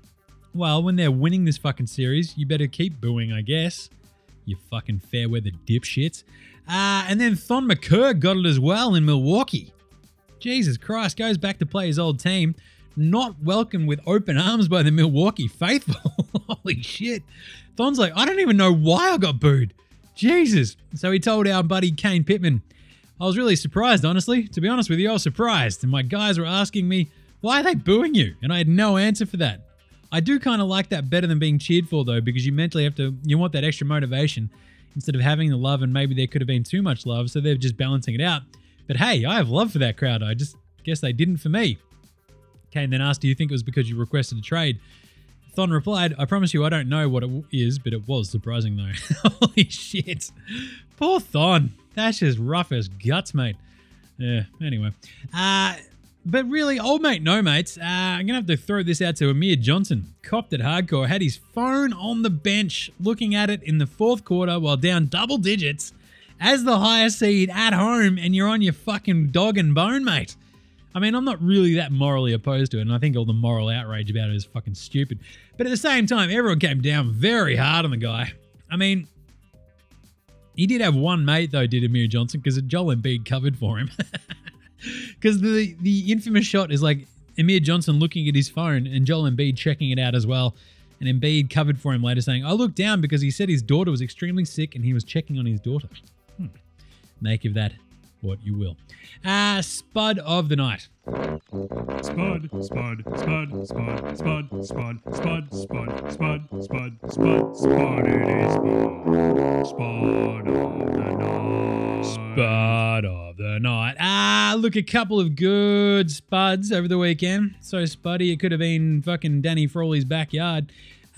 S3: well, when they're winning this fucking series, you better keep booing, I guess. You fucking fair weather dipshits. Uh, and then Thon McCurk got it as well in Milwaukee. Jesus Christ, goes back to play his old team. Not welcomed with open arms by the Milwaukee faithful. Holy shit. Thon's like, I don't even know why I got booed. Jesus. So he told our buddy Kane Pittman, I was really surprised, honestly. To be honest with you, I was surprised. And my guys were asking me, why are they booing you? And I had no answer for that. I do kind of like that better than being cheered for, though, because you mentally have to, you want that extra motivation instead of having the love, and maybe there could have been too much love, so they're just balancing it out. But hey, I have love for that crowd. I just guess they didn't for me. Kane then asked, do you think it was because you requested a trade? Thon replied, I promise you I don't know what it is, but it was surprising though. Holy shit. Poor Thon. That's just rough as guts, mate. Yeah, anyway. Uh, but really, old mate, no mates. Uh, I'm going to have to throw this out to Amir Johnson. Copped it hardcore. Had his phone on the bench looking at it in the fourth quarter while down double digits as the higher seed at home, and you're on your fucking dog and bone, mate. I mean, I'm not really that morally opposed to it, and I think all the moral outrage about it is fucking stupid. But at the same time, everyone came down very hard on the guy. I mean, he did have one mate, though, did Amir Johnson, because Joel Embiid covered for him. Because the, the infamous shot is like Amir Johnson looking at his phone and Joel Embiid checking it out as well. And Embiid covered for him later saying, I looked down because he said his daughter was extremely sick and he was checking on his daughter. Hmm. Make of that what you will. Uh, Spud of the night.
S8: Spud, Spud, Spud, Spud, Spud, Spud, Spud, Spud, Spud, Spud, Spud, Spud, it is Spud. Spud of the night.
S3: Spud of the night. Ah, look, a couple of good spuds over the weekend. So spuddy, it could have been fucking Danny Frawley's backyard.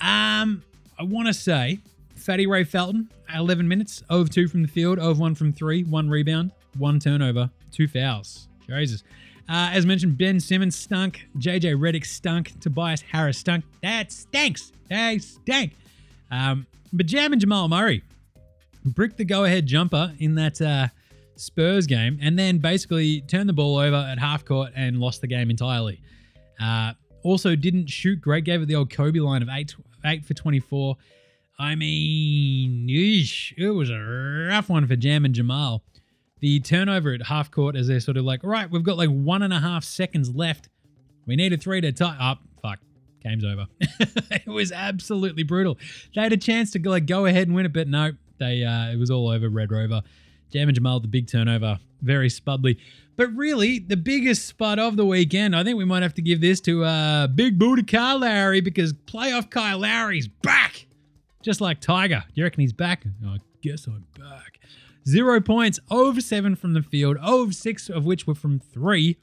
S3: Um, I want to say, Fatty Ray Felton, eleven minutes, zero of two from the field, zero of one from three, one rebound, one turnover, two fouls. Jesus. Uh, as mentioned, Ben Simmons stunk. J J Redick stunk. Tobias Harris stunk. That stinks. They stink. Um, but Jam and Jamal Murray bricked the go-ahead jumper in that uh, Spurs game and then basically turned the ball over at half court and lost the game entirely. Uh, also didn't shoot great. Gave it the old Kobe line of eight, eight for twenty-four. I mean, yeesh, it was a rough one for Jam and Jamal. The turnover at half court as they're sort of like, all right, we've got like one and a half seconds left. We need a three to tie up. Oh, fuck, game's over. It was absolutely brutal. They had a chance to go, like go ahead and win it, but no, they uh, it was all over Red Rover. Jam and Jamal, the big turnover, very spudly. But really, the biggest spud of the weekend, I think we might have to give this to uh, Big Booty Kyle Lowry because playoff Kyle Lowry's back. Just like Tiger. You reckon he's back? I guess I'm back. Zero points, zero of seven from the field, zero of six of which were from three.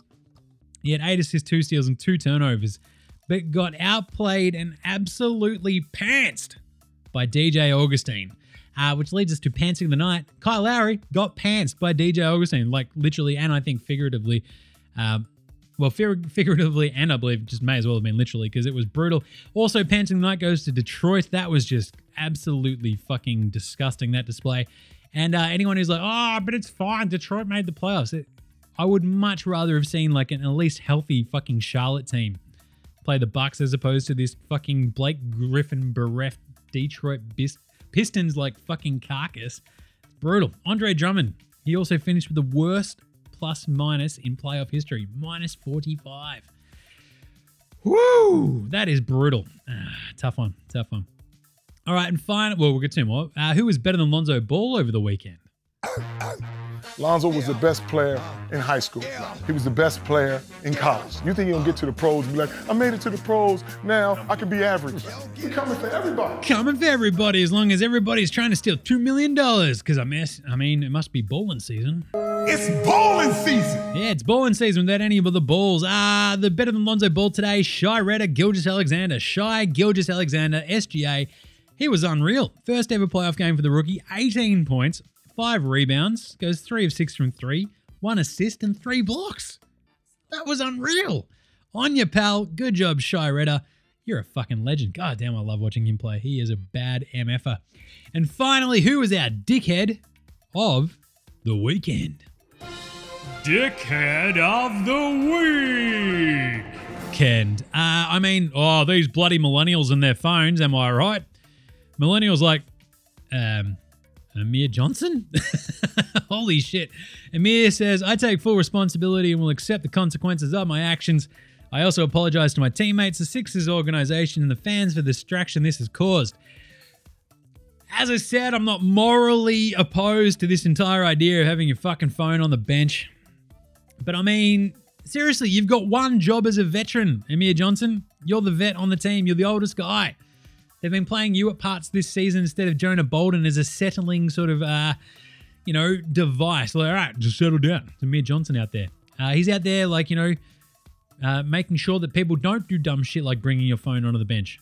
S3: He had eight assists, two steals, and two turnovers, but got outplayed and absolutely pantsed by D J Augustine, uh, which leads us to pantsing of the night. Kyle Lowry got pantsed by D J Augustine, like literally and I think figuratively. Um, well, fig- figuratively and I believe just may as well have been literally because it was brutal. Also, pantsing of the night goes to Detroit. That was just absolutely fucking disgusting, that display. And uh, anyone who's like, oh, but it's fine, Detroit made the playoffs. It, I would much rather have seen like an at least healthy fucking Charlotte team play the Bucks as opposed to this fucking Blake Griffin bereft Detroit bis- Pistons like fucking carcass. Brutal. Andre Drummond, he also finished with the worst plus minus in playoff history, minus forty-five. Woo! That is brutal. Ah, tough one, tough one. All right, and finally, well, we'll get two more. Uh, who was better than Lonzo Ball over the weekend?
S9: Lonzo was the best player in high school. He was the best player in college. You think he'll get to the pros and be like, I made it to the pros, now I can be average. We're coming for everybody.
S3: Coming for everybody as long as everybody's trying to steal two million dollars. Because I, mess, I mean, it must be bowling season.
S9: It's bowling season.
S3: Yeah, it's bowling season without any of the balls. Ah, uh, the better than Lonzo Ball today, Shy Redder, Gilgeous Alexander. Shy Gilgeous Alexander, S G A. He was unreal. First ever playoff game for the rookie. eighteen points, five rebounds, goes three of six from three, one assist and three blocks. That was unreal. On your pal. Good job, Shy Redder. You're a fucking legend. God damn, I love watching him play. He is a bad M F-er. And finally, who was our dickhead of the weekend?
S8: Dickhead of the week.
S3: Ken. Uh, I mean, oh, these bloody millennials and their phones, am I right? Millennials like, um, Amir Johnson? Holy shit. Amir says, I take full responsibility and will accept the consequences of my actions. I also apologize to my teammates, the Sixers organization, and the fans for the distraction this has caused. As I said, I'm not morally opposed to this entire idea of having your fucking phone on the bench. But I mean, seriously, you've got one job as a veteran, Amir Johnson. You're the vet on the team. You're the oldest guy. They've been playing you at parts this season instead of Jonah Bolden as a settling sort of, uh, you know, device. Like, all right, just settle down. It's Amir Johnson out there. Uh, he's out there, like, you know, uh, making sure that people don't do dumb shit like bringing your phone onto the bench.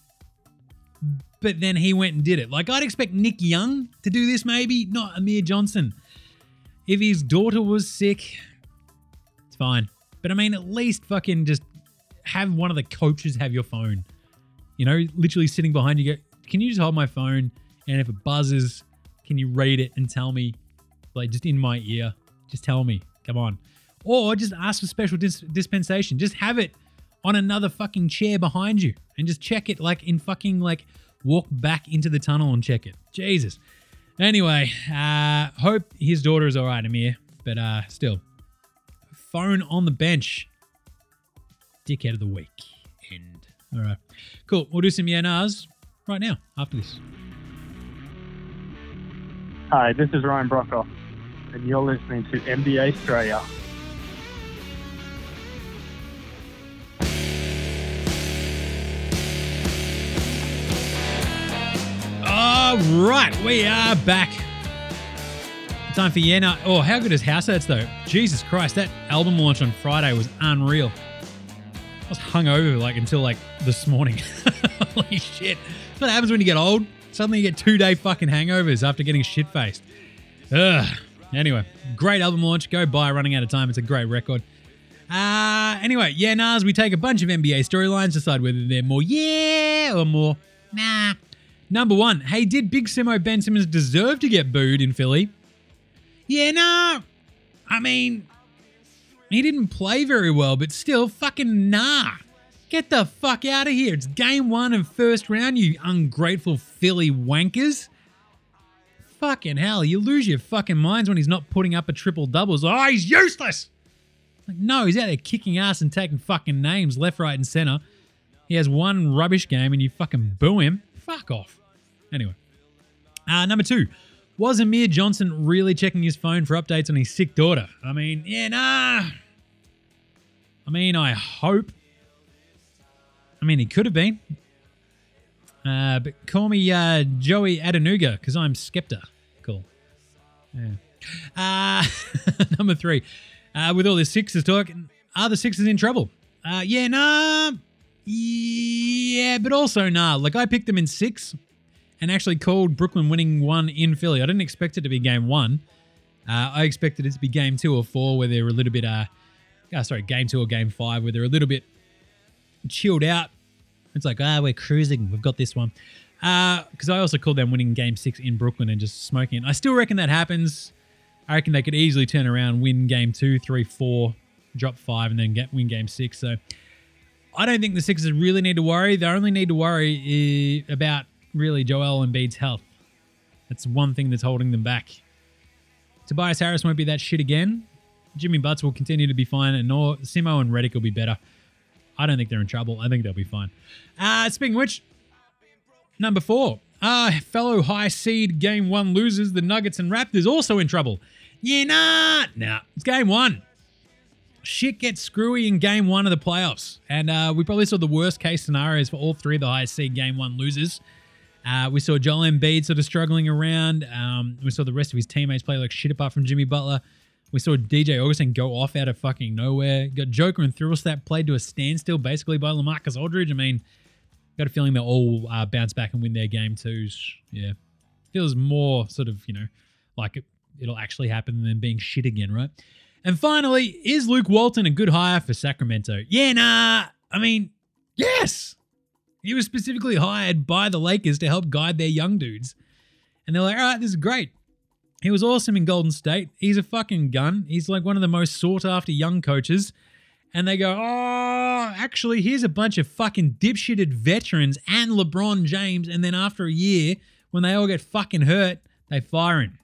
S3: But then he went and did it. Like, I'd expect Nick Young to do this maybe, not Amir Johnson. If his daughter was sick, it's fine. But I mean, at least fucking just have one of the coaches have your phone. You know, literally sitting behind you, go, can you just hold my phone? And if it buzzes, can you read it and tell me, like just in my ear, just tell me, come on. Or just ask for special dis- dispensation. Just have it on another fucking chair behind you and just check it like in fucking like walk back into the tunnel and check it. Jesus. Anyway, uh, hope his daughter is all right, Amir. But uh, still, phone on the bench. Dickhead of the week. End. All right. Cool. We'll do some yeah nahs right now after this.
S10: Hi, this is Ryan Brockhoff, and you're listening to N B A Australia.
S3: All right, we are back. Time for yeah nah. Oh, how good is House Hurts though? Jesus Christ, that album launch on Friday was unreal. I was hungover like until like this morning. Holy shit. That's what happens when you get old. Suddenly you get two day fucking hangovers after getting shit faced. Ugh. Anyway, great album launch. Go buy, running out of time. It's a great record. Uh, anyway, yeah, nahs, we take a bunch of N B A storylines, decide whether they're more yeah or more nah. Number one, hey, did Big Simo Ben Simmons deserve to get booed in Philly? Yeah, nah. I mean, he didn't play very well, but still, fucking nah. Get the fuck out of here. It's game one of first round, you ungrateful Philly wankers. Fucking hell, you lose your fucking minds when he's not putting up a triple-double. It's like, oh, he's useless. Like, no, he's out there kicking ass and taking fucking names left, right, and center. He has one rubbish game and you fucking boo him. Fuck off. Anyway. Uh, number two. Was Amir Johnson really checking his phone for updates on his sick daughter? I mean, yeah, nah. I mean, I hope. I mean, he could have been. Uh, but call me uh, Joey Adenuga because I'm Skepta. Cool. Yeah. Uh, number three. Uh, with all this Sixers talk, are the Sixers in trouble? Uh, yeah, nah. Yeah, but also nah. Like, I picked them in six and actually called Brooklyn winning one in Philly. I didn't expect it to be game one. Uh, I expected it to be game two or four where they're a little bit, uh, oh, sorry, game two or game five where they're a little bit chilled out. It's like, ah, we're cruising. We've got this one. Because uh, I also called them winning game six in Brooklyn and just smoking it. I still reckon that happens. I reckon they could easily turn around, win game two, three, four, drop five, and then get win game six. So I don't think the Sixers really need to worry. They only need to worry uh, about really Joel Embiid's health. That's one thing that's holding them back. Tobias Harris won't be that shit again. Jimmy Butts will continue to be fine, and nor Simo and Redick will be better. I don't think they're in trouble. I think they'll be fine. Uh, speaking of which, number four. Uh, fellow high seed game one losers, the Nuggets and Raptors, also in trouble. Yeah, nah. Nah, it's game one. Shit gets screwy in game one of the playoffs. And uh, we probably saw the worst case scenarios for all three of the highest seed game one losers. Uh, we saw Joel Embiid sort of struggling around. Um, we saw the rest of his teammates play like shit apart from Jimmy Butler. We saw D J Augustin go off out of fucking nowhere. Got Joker and Thribblestat played to a standstill basically by LaMarcus Aldridge. I mean, got a feeling they'll all uh, bounce back and win their game twos. Yeah. Feels more sort of, you know, like it, it'll actually happen than being shit again, right? And finally, is Luke Walton a good hire for Sacramento? Yeah, nah. I mean, yes. He was specifically hired by the Lakers to help guide their young dudes. And they're like, all right, this is great. He was awesome in Golden State. He's a fucking gun. He's like one of the most sought-after young coaches. And they go, oh, actually, here's a bunch of fucking dipshitted veterans and LeBron James. And then after a year, when they all get fucking hurt, they fire him.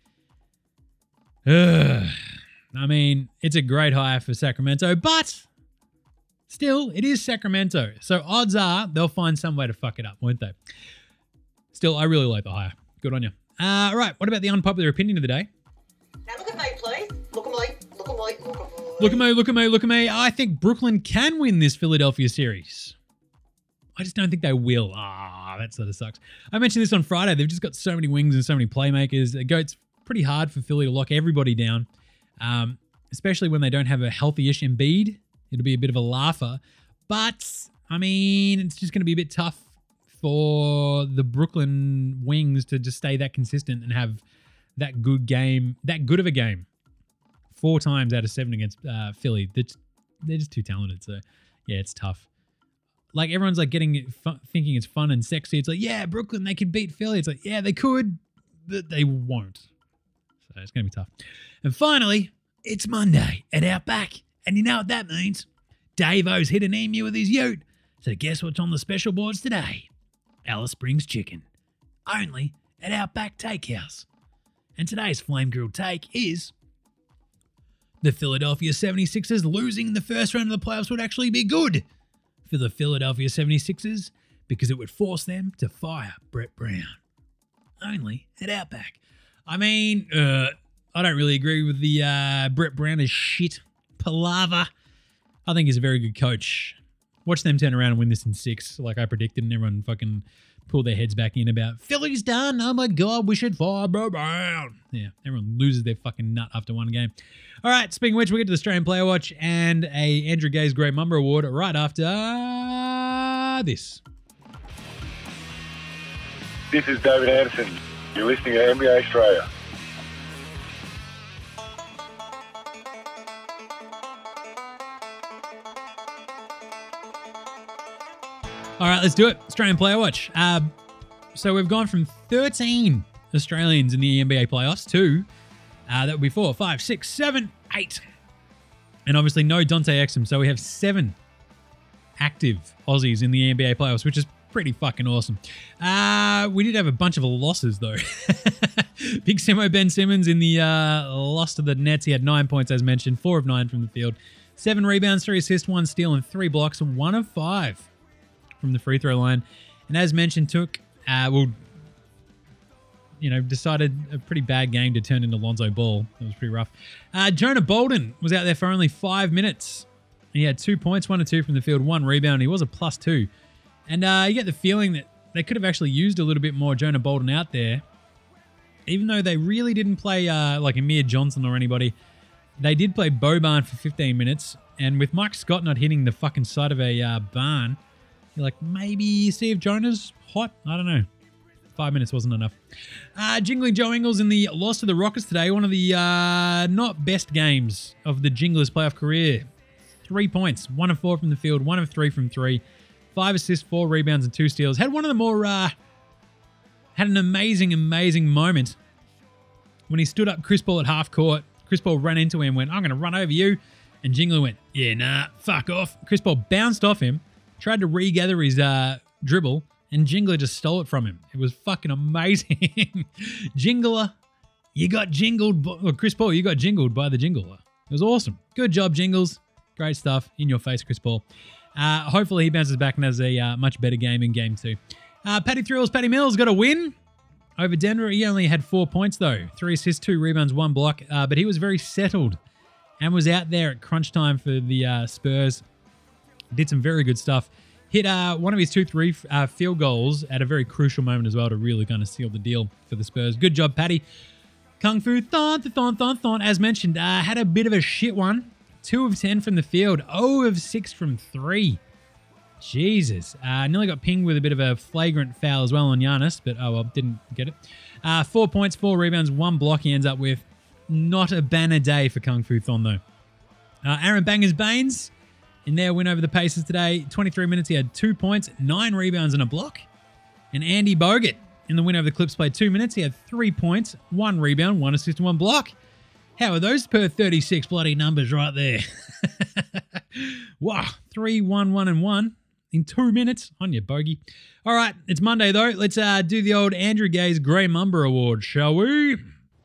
S3: Ugh. I mean, it's a great hire for Sacramento, but still, it is Sacramento. So odds are they'll find some way to fuck it up, won't they? Still, I really like the hire. Good on you. Uh, right, what about the unpopular opinion of the day?
S11: Now look at me, please. Look at me. Look at me. Look at me.
S3: Look at me, look at me, look at me. I think Brooklyn can win this Philadelphia series. I just don't think they will. Ah, that sort of sucks. I mentioned this on Friday. They've just got so many wings and so many playmakers. It goes pretty hard for Philly to lock everybody down, um, especially when they don't have a healthy-ish Embiid. It'll be a bit of a laugher. But, I mean, it's just going to be a bit tough for the Brooklyn Wings to just stay that consistent and have that good game, that good of a game, four times out of seven against uh, Philly. They're just, they're just too talented. So, yeah, it's tough. Like, everyone's like getting it fun, thinking it's fun and sexy. It's like, yeah, Brooklyn, they could beat Philly. It's like, yeah, they could, but they won't. So it's going to be tough. And finally, It's Monday at Outback, and you know what that means. Dave-O's hit an emu with his ute. So guess what's on the special boards today? Alice Springs chicken. Only at Outback Takehouse. And today's flame grilled take is the Philadelphia seventy-sixers losing in the first round of the playoffs would actually be good for the Philadelphia seventy-sixers because it would force them to fire Brett Brown. Only at Outback. I mean, uh, I don't really agree with the uh, Brett Brown is shit palaver. I think he's a very good coach. Watch them turn around and win this in six, like I predicted, and everyone fucking pulled their heads back in about Philly's done. Oh my God, we should fire Brett Brown. Yeah, everyone loses their fucking nut after one game. All right, speaking of which, we get to the Australian Player Watch and a Andrew Gay's Great Mumber Award right after this.
S12: This is David Anderson. You're listening to N B A Australia.
S3: All right, let's do it. Australian Player Watch. Uh, so we've gone from thirteen Australians in the N B A playoffs to, uh, that would be four, five, six, seven, eight. And obviously no Dante Exum, so we have seven active Aussies in the N B A playoffs, which is pretty fucking awesome. Uh, we did have a bunch of losses, though. Big Simo Ben Simmons in the uh, loss to the Nets. He had nine points, as mentioned, four of nine from the field. Seven rebounds, three assists, one steal, and three blocks, and one of five from the free throw line. And as mentioned, took, uh, well, you know, decided a pretty bad game to turn into Lonzo Ball. It was pretty rough. Uh, Jonah Bolden was out there for only five minutes. He had two points, one or two from the field, one rebound. He was a plus two. And uh, you get the feeling that they could have actually used a little bit more Jonah Bolden out there. Even though they really didn't play uh, like Amir Johnson or anybody, they did play Boban for fifteen minutes. And with Mike Scott not hitting the fucking side of a uh, barn, you're like, maybe see if Jonah's hot? I don't know. Five minutes wasn't enough. Uh, Jingling Joe Ingles in the loss to the Rockets today. One of the uh, not best games of the Jingler's playoff career. Three points. One of four from the field. One of three from three. Five assists, four rebounds, and two steals. Had one of the more... Uh, had an amazing, amazing moment when he stood up Chris Paul at half court. Chris Paul ran into him and went, I'm going to run over you. And Jingler went, yeah, nah, fuck off. Chris Paul bounced off him, tried to regather his uh, dribble, and Jingler just stole it from him. It was fucking amazing. Jingler, you got jingled. By, well, Chris Paul, you got jingled by the Jingler. It was awesome. Good job, Jingles. Great stuff. In your face, Chris Paul. Uh, hopefully he bounces back and has a uh, much better game in game two. Uh, Patty Thrills, Patty Mills got a win over Denver. He only had four points, though. Three assists, two rebounds, one block. Uh, but he was very settled and was out there at crunch time for the uh, Spurs. Did some very good stuff. Hit uh, one of his two, three uh, field goals at a very crucial moment as well to really kind of seal the deal for the Spurs. Good job, Patty. Kung Fu Thon, Thon, Thon, Thon, as mentioned, uh, had a bit of a shit one. Two of ten from the field. Oh of six from three. Jesus. Uh, nearly got pinged with a bit of a flagrant foul as well on Giannis, but oh well, didn't get it. Uh, four points, four rebounds, one block he ends up with. Not a banner day for Kung Fu Thon, though. Uh, Aaron Bangers Baines in their win over the Pacers today. twenty-three minutes, he had two points, nine rebounds, and a block. And Andy Bogut in the win over the Clips played two minutes. He had three points, one rebound, one assist, and one block. How are those per thirty-six bloody numbers right there? Wow, three, one, one, and one in two minutes on your bogey. All right, it's Monday, though. Let's uh, do the old Andrew Gay's Grey Mumber Award, shall we?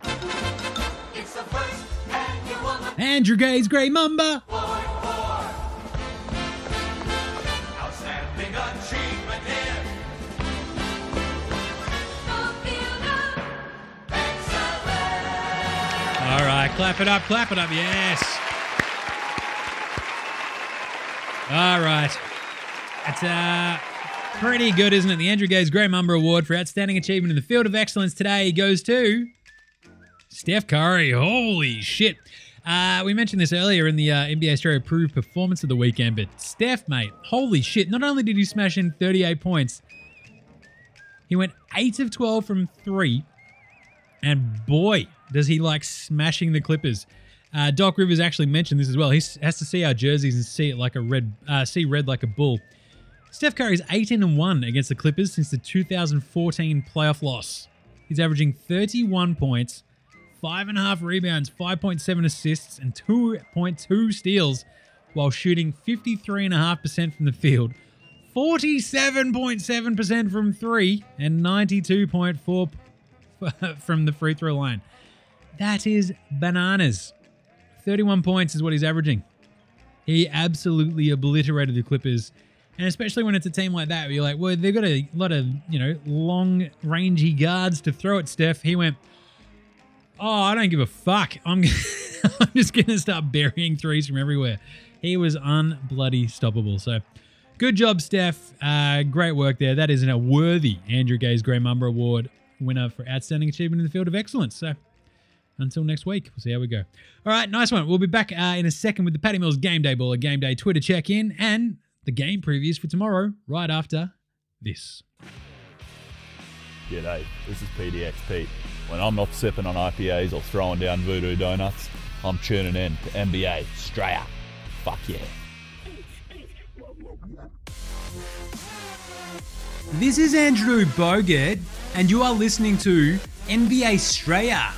S3: Andrew Gay's Grey Mumber. All right, clap it up, clap it up, yes. All right. That's uh, pretty good, isn't it? The Andrew Gay's Grey Mumber Award for Outstanding Achievement in the Field of Excellence today goes to Steph Curry. Holy shit. Uh, we mentioned this earlier in the uh, N B A Australia Approved Performance of the Weekend, but Steph, mate, holy shit. Not only did he smash in thirty-eight points, he went eight of twelve from three, and boy, does he like smashing the Clippers. Uh, Doc Rivers actually mentioned this as well. He has to see our jerseys and see it like a red, uh, see red like a bull. Steph Curry's eighteen and one against the Clippers since the two thousand fourteen playoff loss. He's averaging thirty-one points, five point five rebounds, five point seven assists, and two point two steals while shooting fifty-three point five percent from the field, forty-seven point seven percent from three, and ninety-two point four percent from the free throw line. That is bananas. thirty-one points is what he's averaging. He absolutely obliterated the Clippers. And especially when it's a team like that, where you're like, well, they've got a lot of, you know, long, rangy guards to throw at Steph. He went, oh, I don't give a fuck. I'm, I'm just going to start burying threes from everywhere. He was unbloody stoppable. So good job, Steph. Uh, great work there. That is a worthy Andrew Gaze Grey Mumber Award winner for Outstanding Achievement in the Field of Excellence. So until next week, we'll see how we go. All right, nice one. We'll be back uh, in a second with the Patty Mills Game Day Baller Game Day Twitter check-in and the game previews for tomorrow right after this.
S13: G'day, this is P D X Pete. When I'm not sipping on I P As or throwing down voodoo donuts, I'm tuning in to N B A Straya. Fuck yeah.
S7: This is Andrew Bogut, and you are listening to N B A Straya.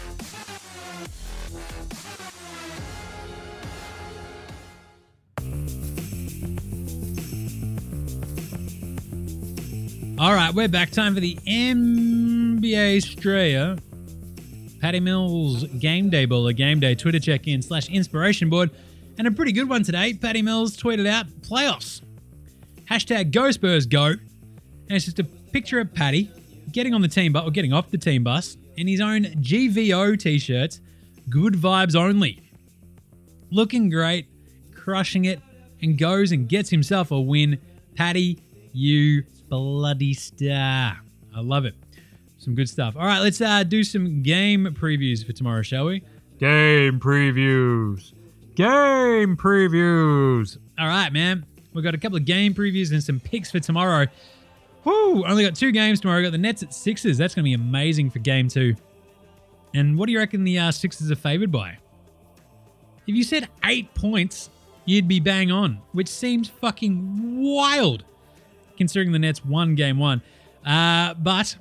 S3: All right, we're back. Time for the N B A Straya. Patty Mills Game Day Baller Game Day Twitter check-in slash inspiration board. And a pretty good one today. Patty Mills tweeted out playoffs. Hashtag Go Spurs Go. And it's just a picture of Patty getting on the team bus, or getting off the team bus, in his own G V O t-shirts. Good vibes only. Looking great, crushing it, and goes and gets himself a win. Patty, you bloody star. I love it. Some good stuff. All right, let's uh, do some game previews for tomorrow, shall we? Game previews. Game previews. All right, man. We've got a couple of game previews and some picks for tomorrow. Woo! Only got two games tomorrow. We've got the Nets at Sixers. That's going to be amazing for game two. And what do you reckon the uh, Sixers are favored by? If you said eight points, you'd be bang on, which seems fucking wild, considering the Nets won game one. Uh, but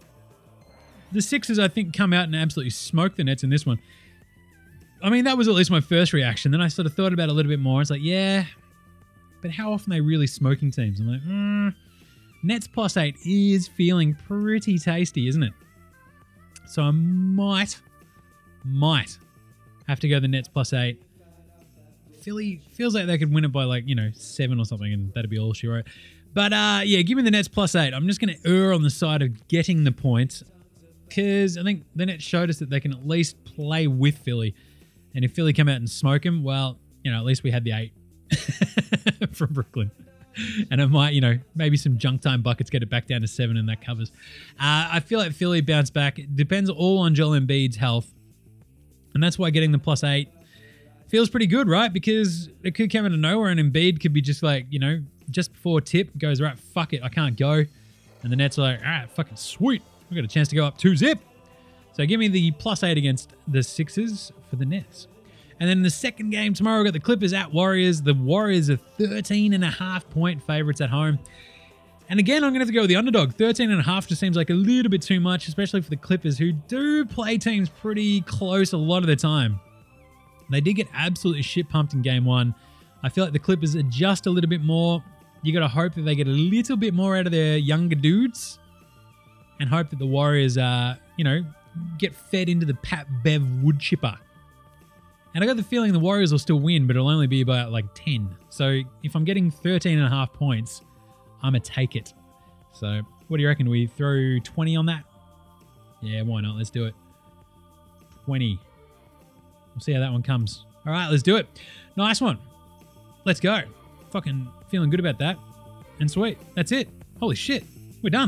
S3: the Sixers, I think, come out and absolutely smoke the Nets in this one. I mean, that was at least my first reaction. Then I sort of thought about it a little bit more. It's like, yeah, but how often are they really smoking teams? I'm like, mm, Nets plus eight is feeling pretty tasty, isn't it? So I might, might have to go the Nets plus eight. Philly feels like they could win it by like, you know, seven or something, and that'd be all she wrote. But uh, yeah, give me the Nets plus eight. I'm just going to err on the side of getting the points because I think the Nets showed us that they can at least play with Philly. And if Philly come out and smoke them, well, you know, at least we had the eight from Brooklyn. And it might, you know, maybe some junk time buckets get it back down to seven and that covers. Uh, I feel like Philly bounced back. It depends all on Joel Embiid's health. And that's why getting the plus eight feels pretty good, right? Because it could come out of nowhere and Embiid could be just like, you know, just before tip, goes, right, fuck it, I can't go. And the Nets are like, all right, fucking sweet. We've got a chance to go up two zip. So give me the plus eight against the Sixers for the Nets. And then in the second game tomorrow, we've got the Clippers at Warriors. The Warriors are thirteen and a half point favorites at home. And again, I'm going to have to go with the underdog. thirteen and a half just seems like a little bit too much, especially for the Clippers, who do play teams pretty close a lot of the time. They did get absolutely shit pumped in game one. I feel like the Clippers are just a little bit more. You got to hope that they get a little bit more out of their younger dudes and hope that the Warriors, uh, you know, get fed into the Pat Bev wood chipper. And I got the feeling the Warriors will still win, but it'll only be about like ten. So if I'm getting thirteen and a half points, I'm going to take it. So what do you reckon? We throw twenty on that? Yeah, why not? Let's do it. twenty. We'll see how that one comes. All right, let's do it. Nice one. Let's go. Fucking feeling good about that. And sweet. That's it. Holy shit. We're done.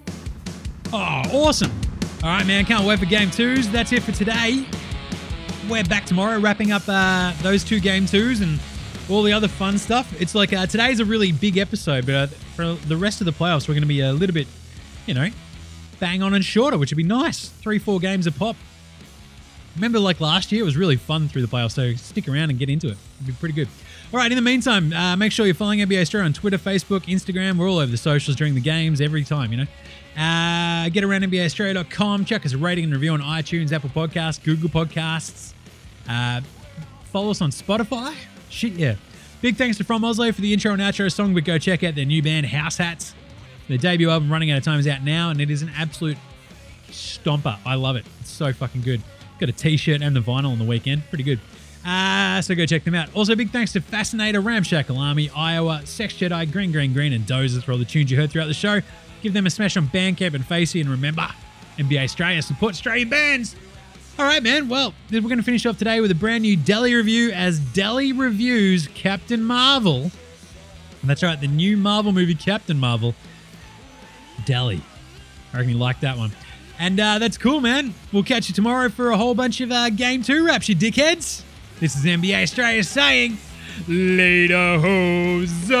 S3: Oh, awesome. All right, man. Can't wait for game twos. That's it for today. We're back tomorrow wrapping up uh, those two game twos and all the other fun stuff. It's like uh, today's a really big episode, but uh, for the rest of the playoffs, we're going to be a little bit, you know, bang on and shorter, which would be nice. Three, four games a pop. Remember, like last year, it was really fun through the playoffs, so stick around and get into it. It'd be pretty good. All right, in the meantime, uh, make sure you're following N B A Straya on Twitter, Facebook, Instagram. We're all over the socials during the games every time, you know. Uh, uh, get around N B A Australia dot com. Check us a rating and review on iTunes, Apple Podcasts, Google Podcasts. Uh, follow us on Spotify. Shit, yeah. Big thanks to From Oslo for the intro and outro song, but go check out their new band, House Hats. Their debut album, Running Out of Time, is out now, and it is an absolute stomper. I love it. It's so fucking good. Got a t-shirt and the vinyl on the weekend. Pretty good. Uh, so go check them out. Also, big thanks to Fascinator, Ramshackle Army, Iowa, Sex Jedi, Green Green Green, and Dozers for all the tunes you heard throughout the show. Give them a smash on Bandcamp and Facey, and remember, N B A Australia, support Australian bands. All right, man. Well, we're going to finish off today with a brand new Delhi review as Delhi reviews Captain Marvel. And that's right, the new Marvel movie, Captain Marvel. Delhi. I reckon you like that one. And uh, that's cool, man. We'll catch you tomorrow for a whole bunch of uh, Game two wraps, you dickheads. This is N B A Australia saying, later, hoes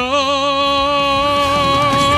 S3: on.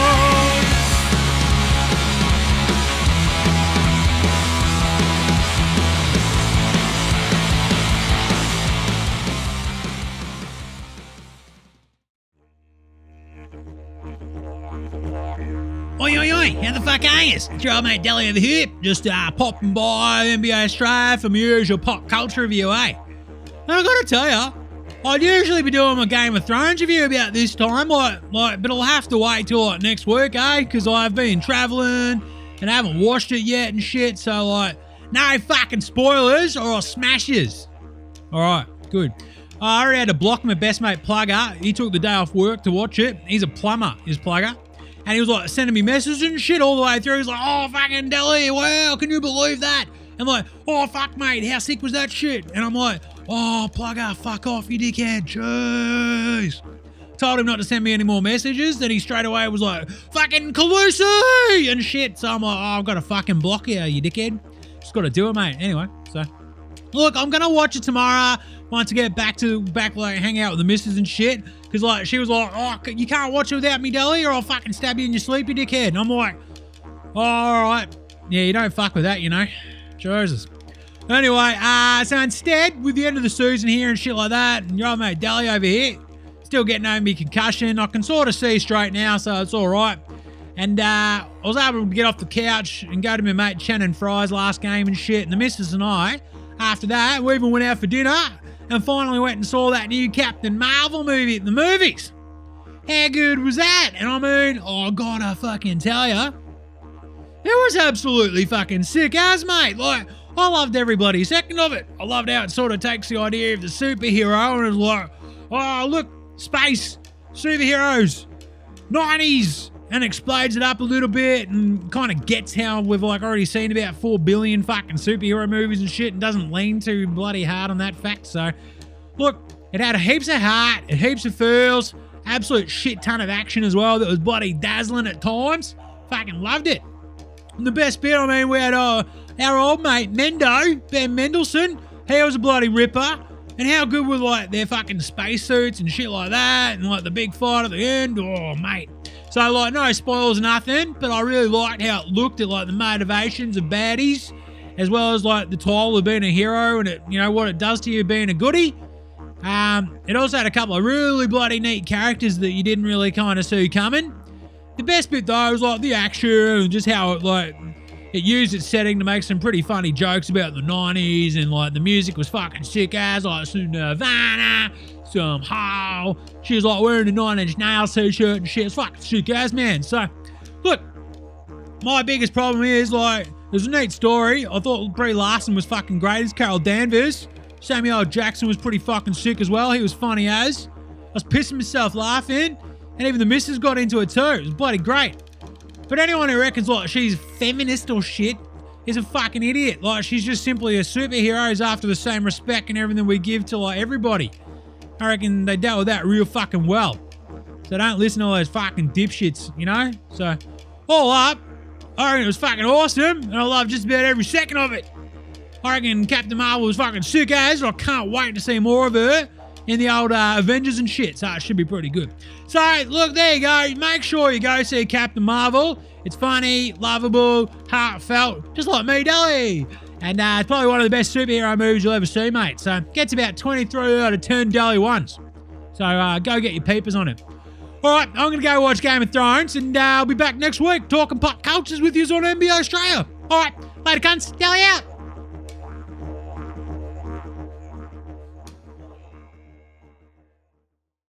S5: Oi, oi, oi, how the fuck are you? It's your old mate Delhi over here, just uh, popping by N B A Australia for my usual pop culture review, eh? And I gotta tell ya, I'd usually be doing my Game of Thrones review about this time, like, like, but I'll have to wait till like next week, eh? Because I've been travelling and I haven't watched it yet and shit, so like, no fucking spoilers or I'll smash yous. Alright, good. I already had to block my best mate Plugger. He took the day off work to watch it. He's a plumber, is Plugger. And he was like sending me messages and shit all the way through. He's like, oh, fucking Delhi, wow, can you believe that? I'm like, oh, fuck, mate, how sick was that shit? And I'm like, oh, Plugger, fuck off, you dickhead, jeez. Told him not to send me any more messages. Then he straight away was like, fucking Calusi and shit. So I'm like, oh, I've got to fucking block you, you dickhead. Just got to do it, mate. Anyway, so look, I'm going to watch it tomorrow once I get back to, back, like, hang out with the missus and shit. Because, like, she was like, oh, you can't watch it without me, Delhi, or I'll fucking stab you in your sleep, you dickhead. And I'm like, oh, all right. Yeah, you don't fuck with that, you know. Jesus. Anyway, uh, so instead, with the end of the season here and shit like that, and your old mate Delhi over here, still getting over me concussion. I can sort of see straight now, so it's all right. And uh, I was able to get off the couch and go to my mate Shannon Fry's last game and shit. And the missus and I, after that, we even went out for dinner. And finally went and saw that new Captain Marvel movie at the movies. How good was that? And I mean, oh, I gotta fucking tell ya, it was absolutely fucking sick as, mate. Like, I loved every bloody second of it. I loved how it sort of takes the idea of the superhero and is like, oh, look, space, superheroes, nineties, and explodes it up a little bit and kind of gets how we've like already seen about four billion fucking superhero movies and shit and doesn't lean too bloody hard on that fact. So, look, it had heaps of heart, and heaps of feels, absolute shit ton of action as well that was bloody dazzling at times. Fucking loved it. And the best bit, I mean, we had uh, our old mate Mendo, Ben Mendelsohn. He was a bloody ripper. And how good were like their fucking spacesuits and shit like that, and like the big fight at the end. Oh, mate. So, like, no spoilers, nothing, but I really liked how it looked at, like, the motivations of baddies, as well as, like, the title of being a hero and, it, you know, what it does to you being a goodie. Um, it also had a couple of really bloody neat characters that you didn't really kind of see coming. The best bit, though, was, like, the action and just how it, like, it used its setting to make some pretty funny jokes about the nineties, and, like, the music was fucking sick as, like, some Nirvana, some How. She was like wearing a Nine Inch Nails t-shirt and shit. It's fucking sick as, man. So, look, my biggest problem is, like, there's a neat story. I thought Brie Larson was fucking great as Carol Danvers. Samuel L. Jackson was pretty fucking sick as well. He was funny as. I was pissing myself laughing, and even the missus got into it too. It was bloody great. But anyone who reckons, like, she's feminist or shit is a fucking idiot. Like, she's just simply a superhero who's after the same respect and everything we give to, like, everybody. I reckon they dealt with that real fucking well. So don't listen to all those fucking dipshits, you know? So, all up, I reckon it was fucking awesome, and I love just about every second of it. I reckon Captain Marvel was fucking sick as, and I can't wait to see more of her in the old uh, Avengers and shit, so it should be pretty good. So, look, there you go. Make sure you go see Captain Marvel. It's funny, lovable, heartfelt, just like me, Delhi. And uh, it's probably one of the best superhero movies you'll ever see, mate. So, gets about twenty-three out of ten Delhi ones. So, uh, go get your peepers on it. All right, I'm going to go watch Game of Thrones, and uh, I'll be back next week talking pop cultures with you on N B A Australia. All right, later, cunts. Dally out.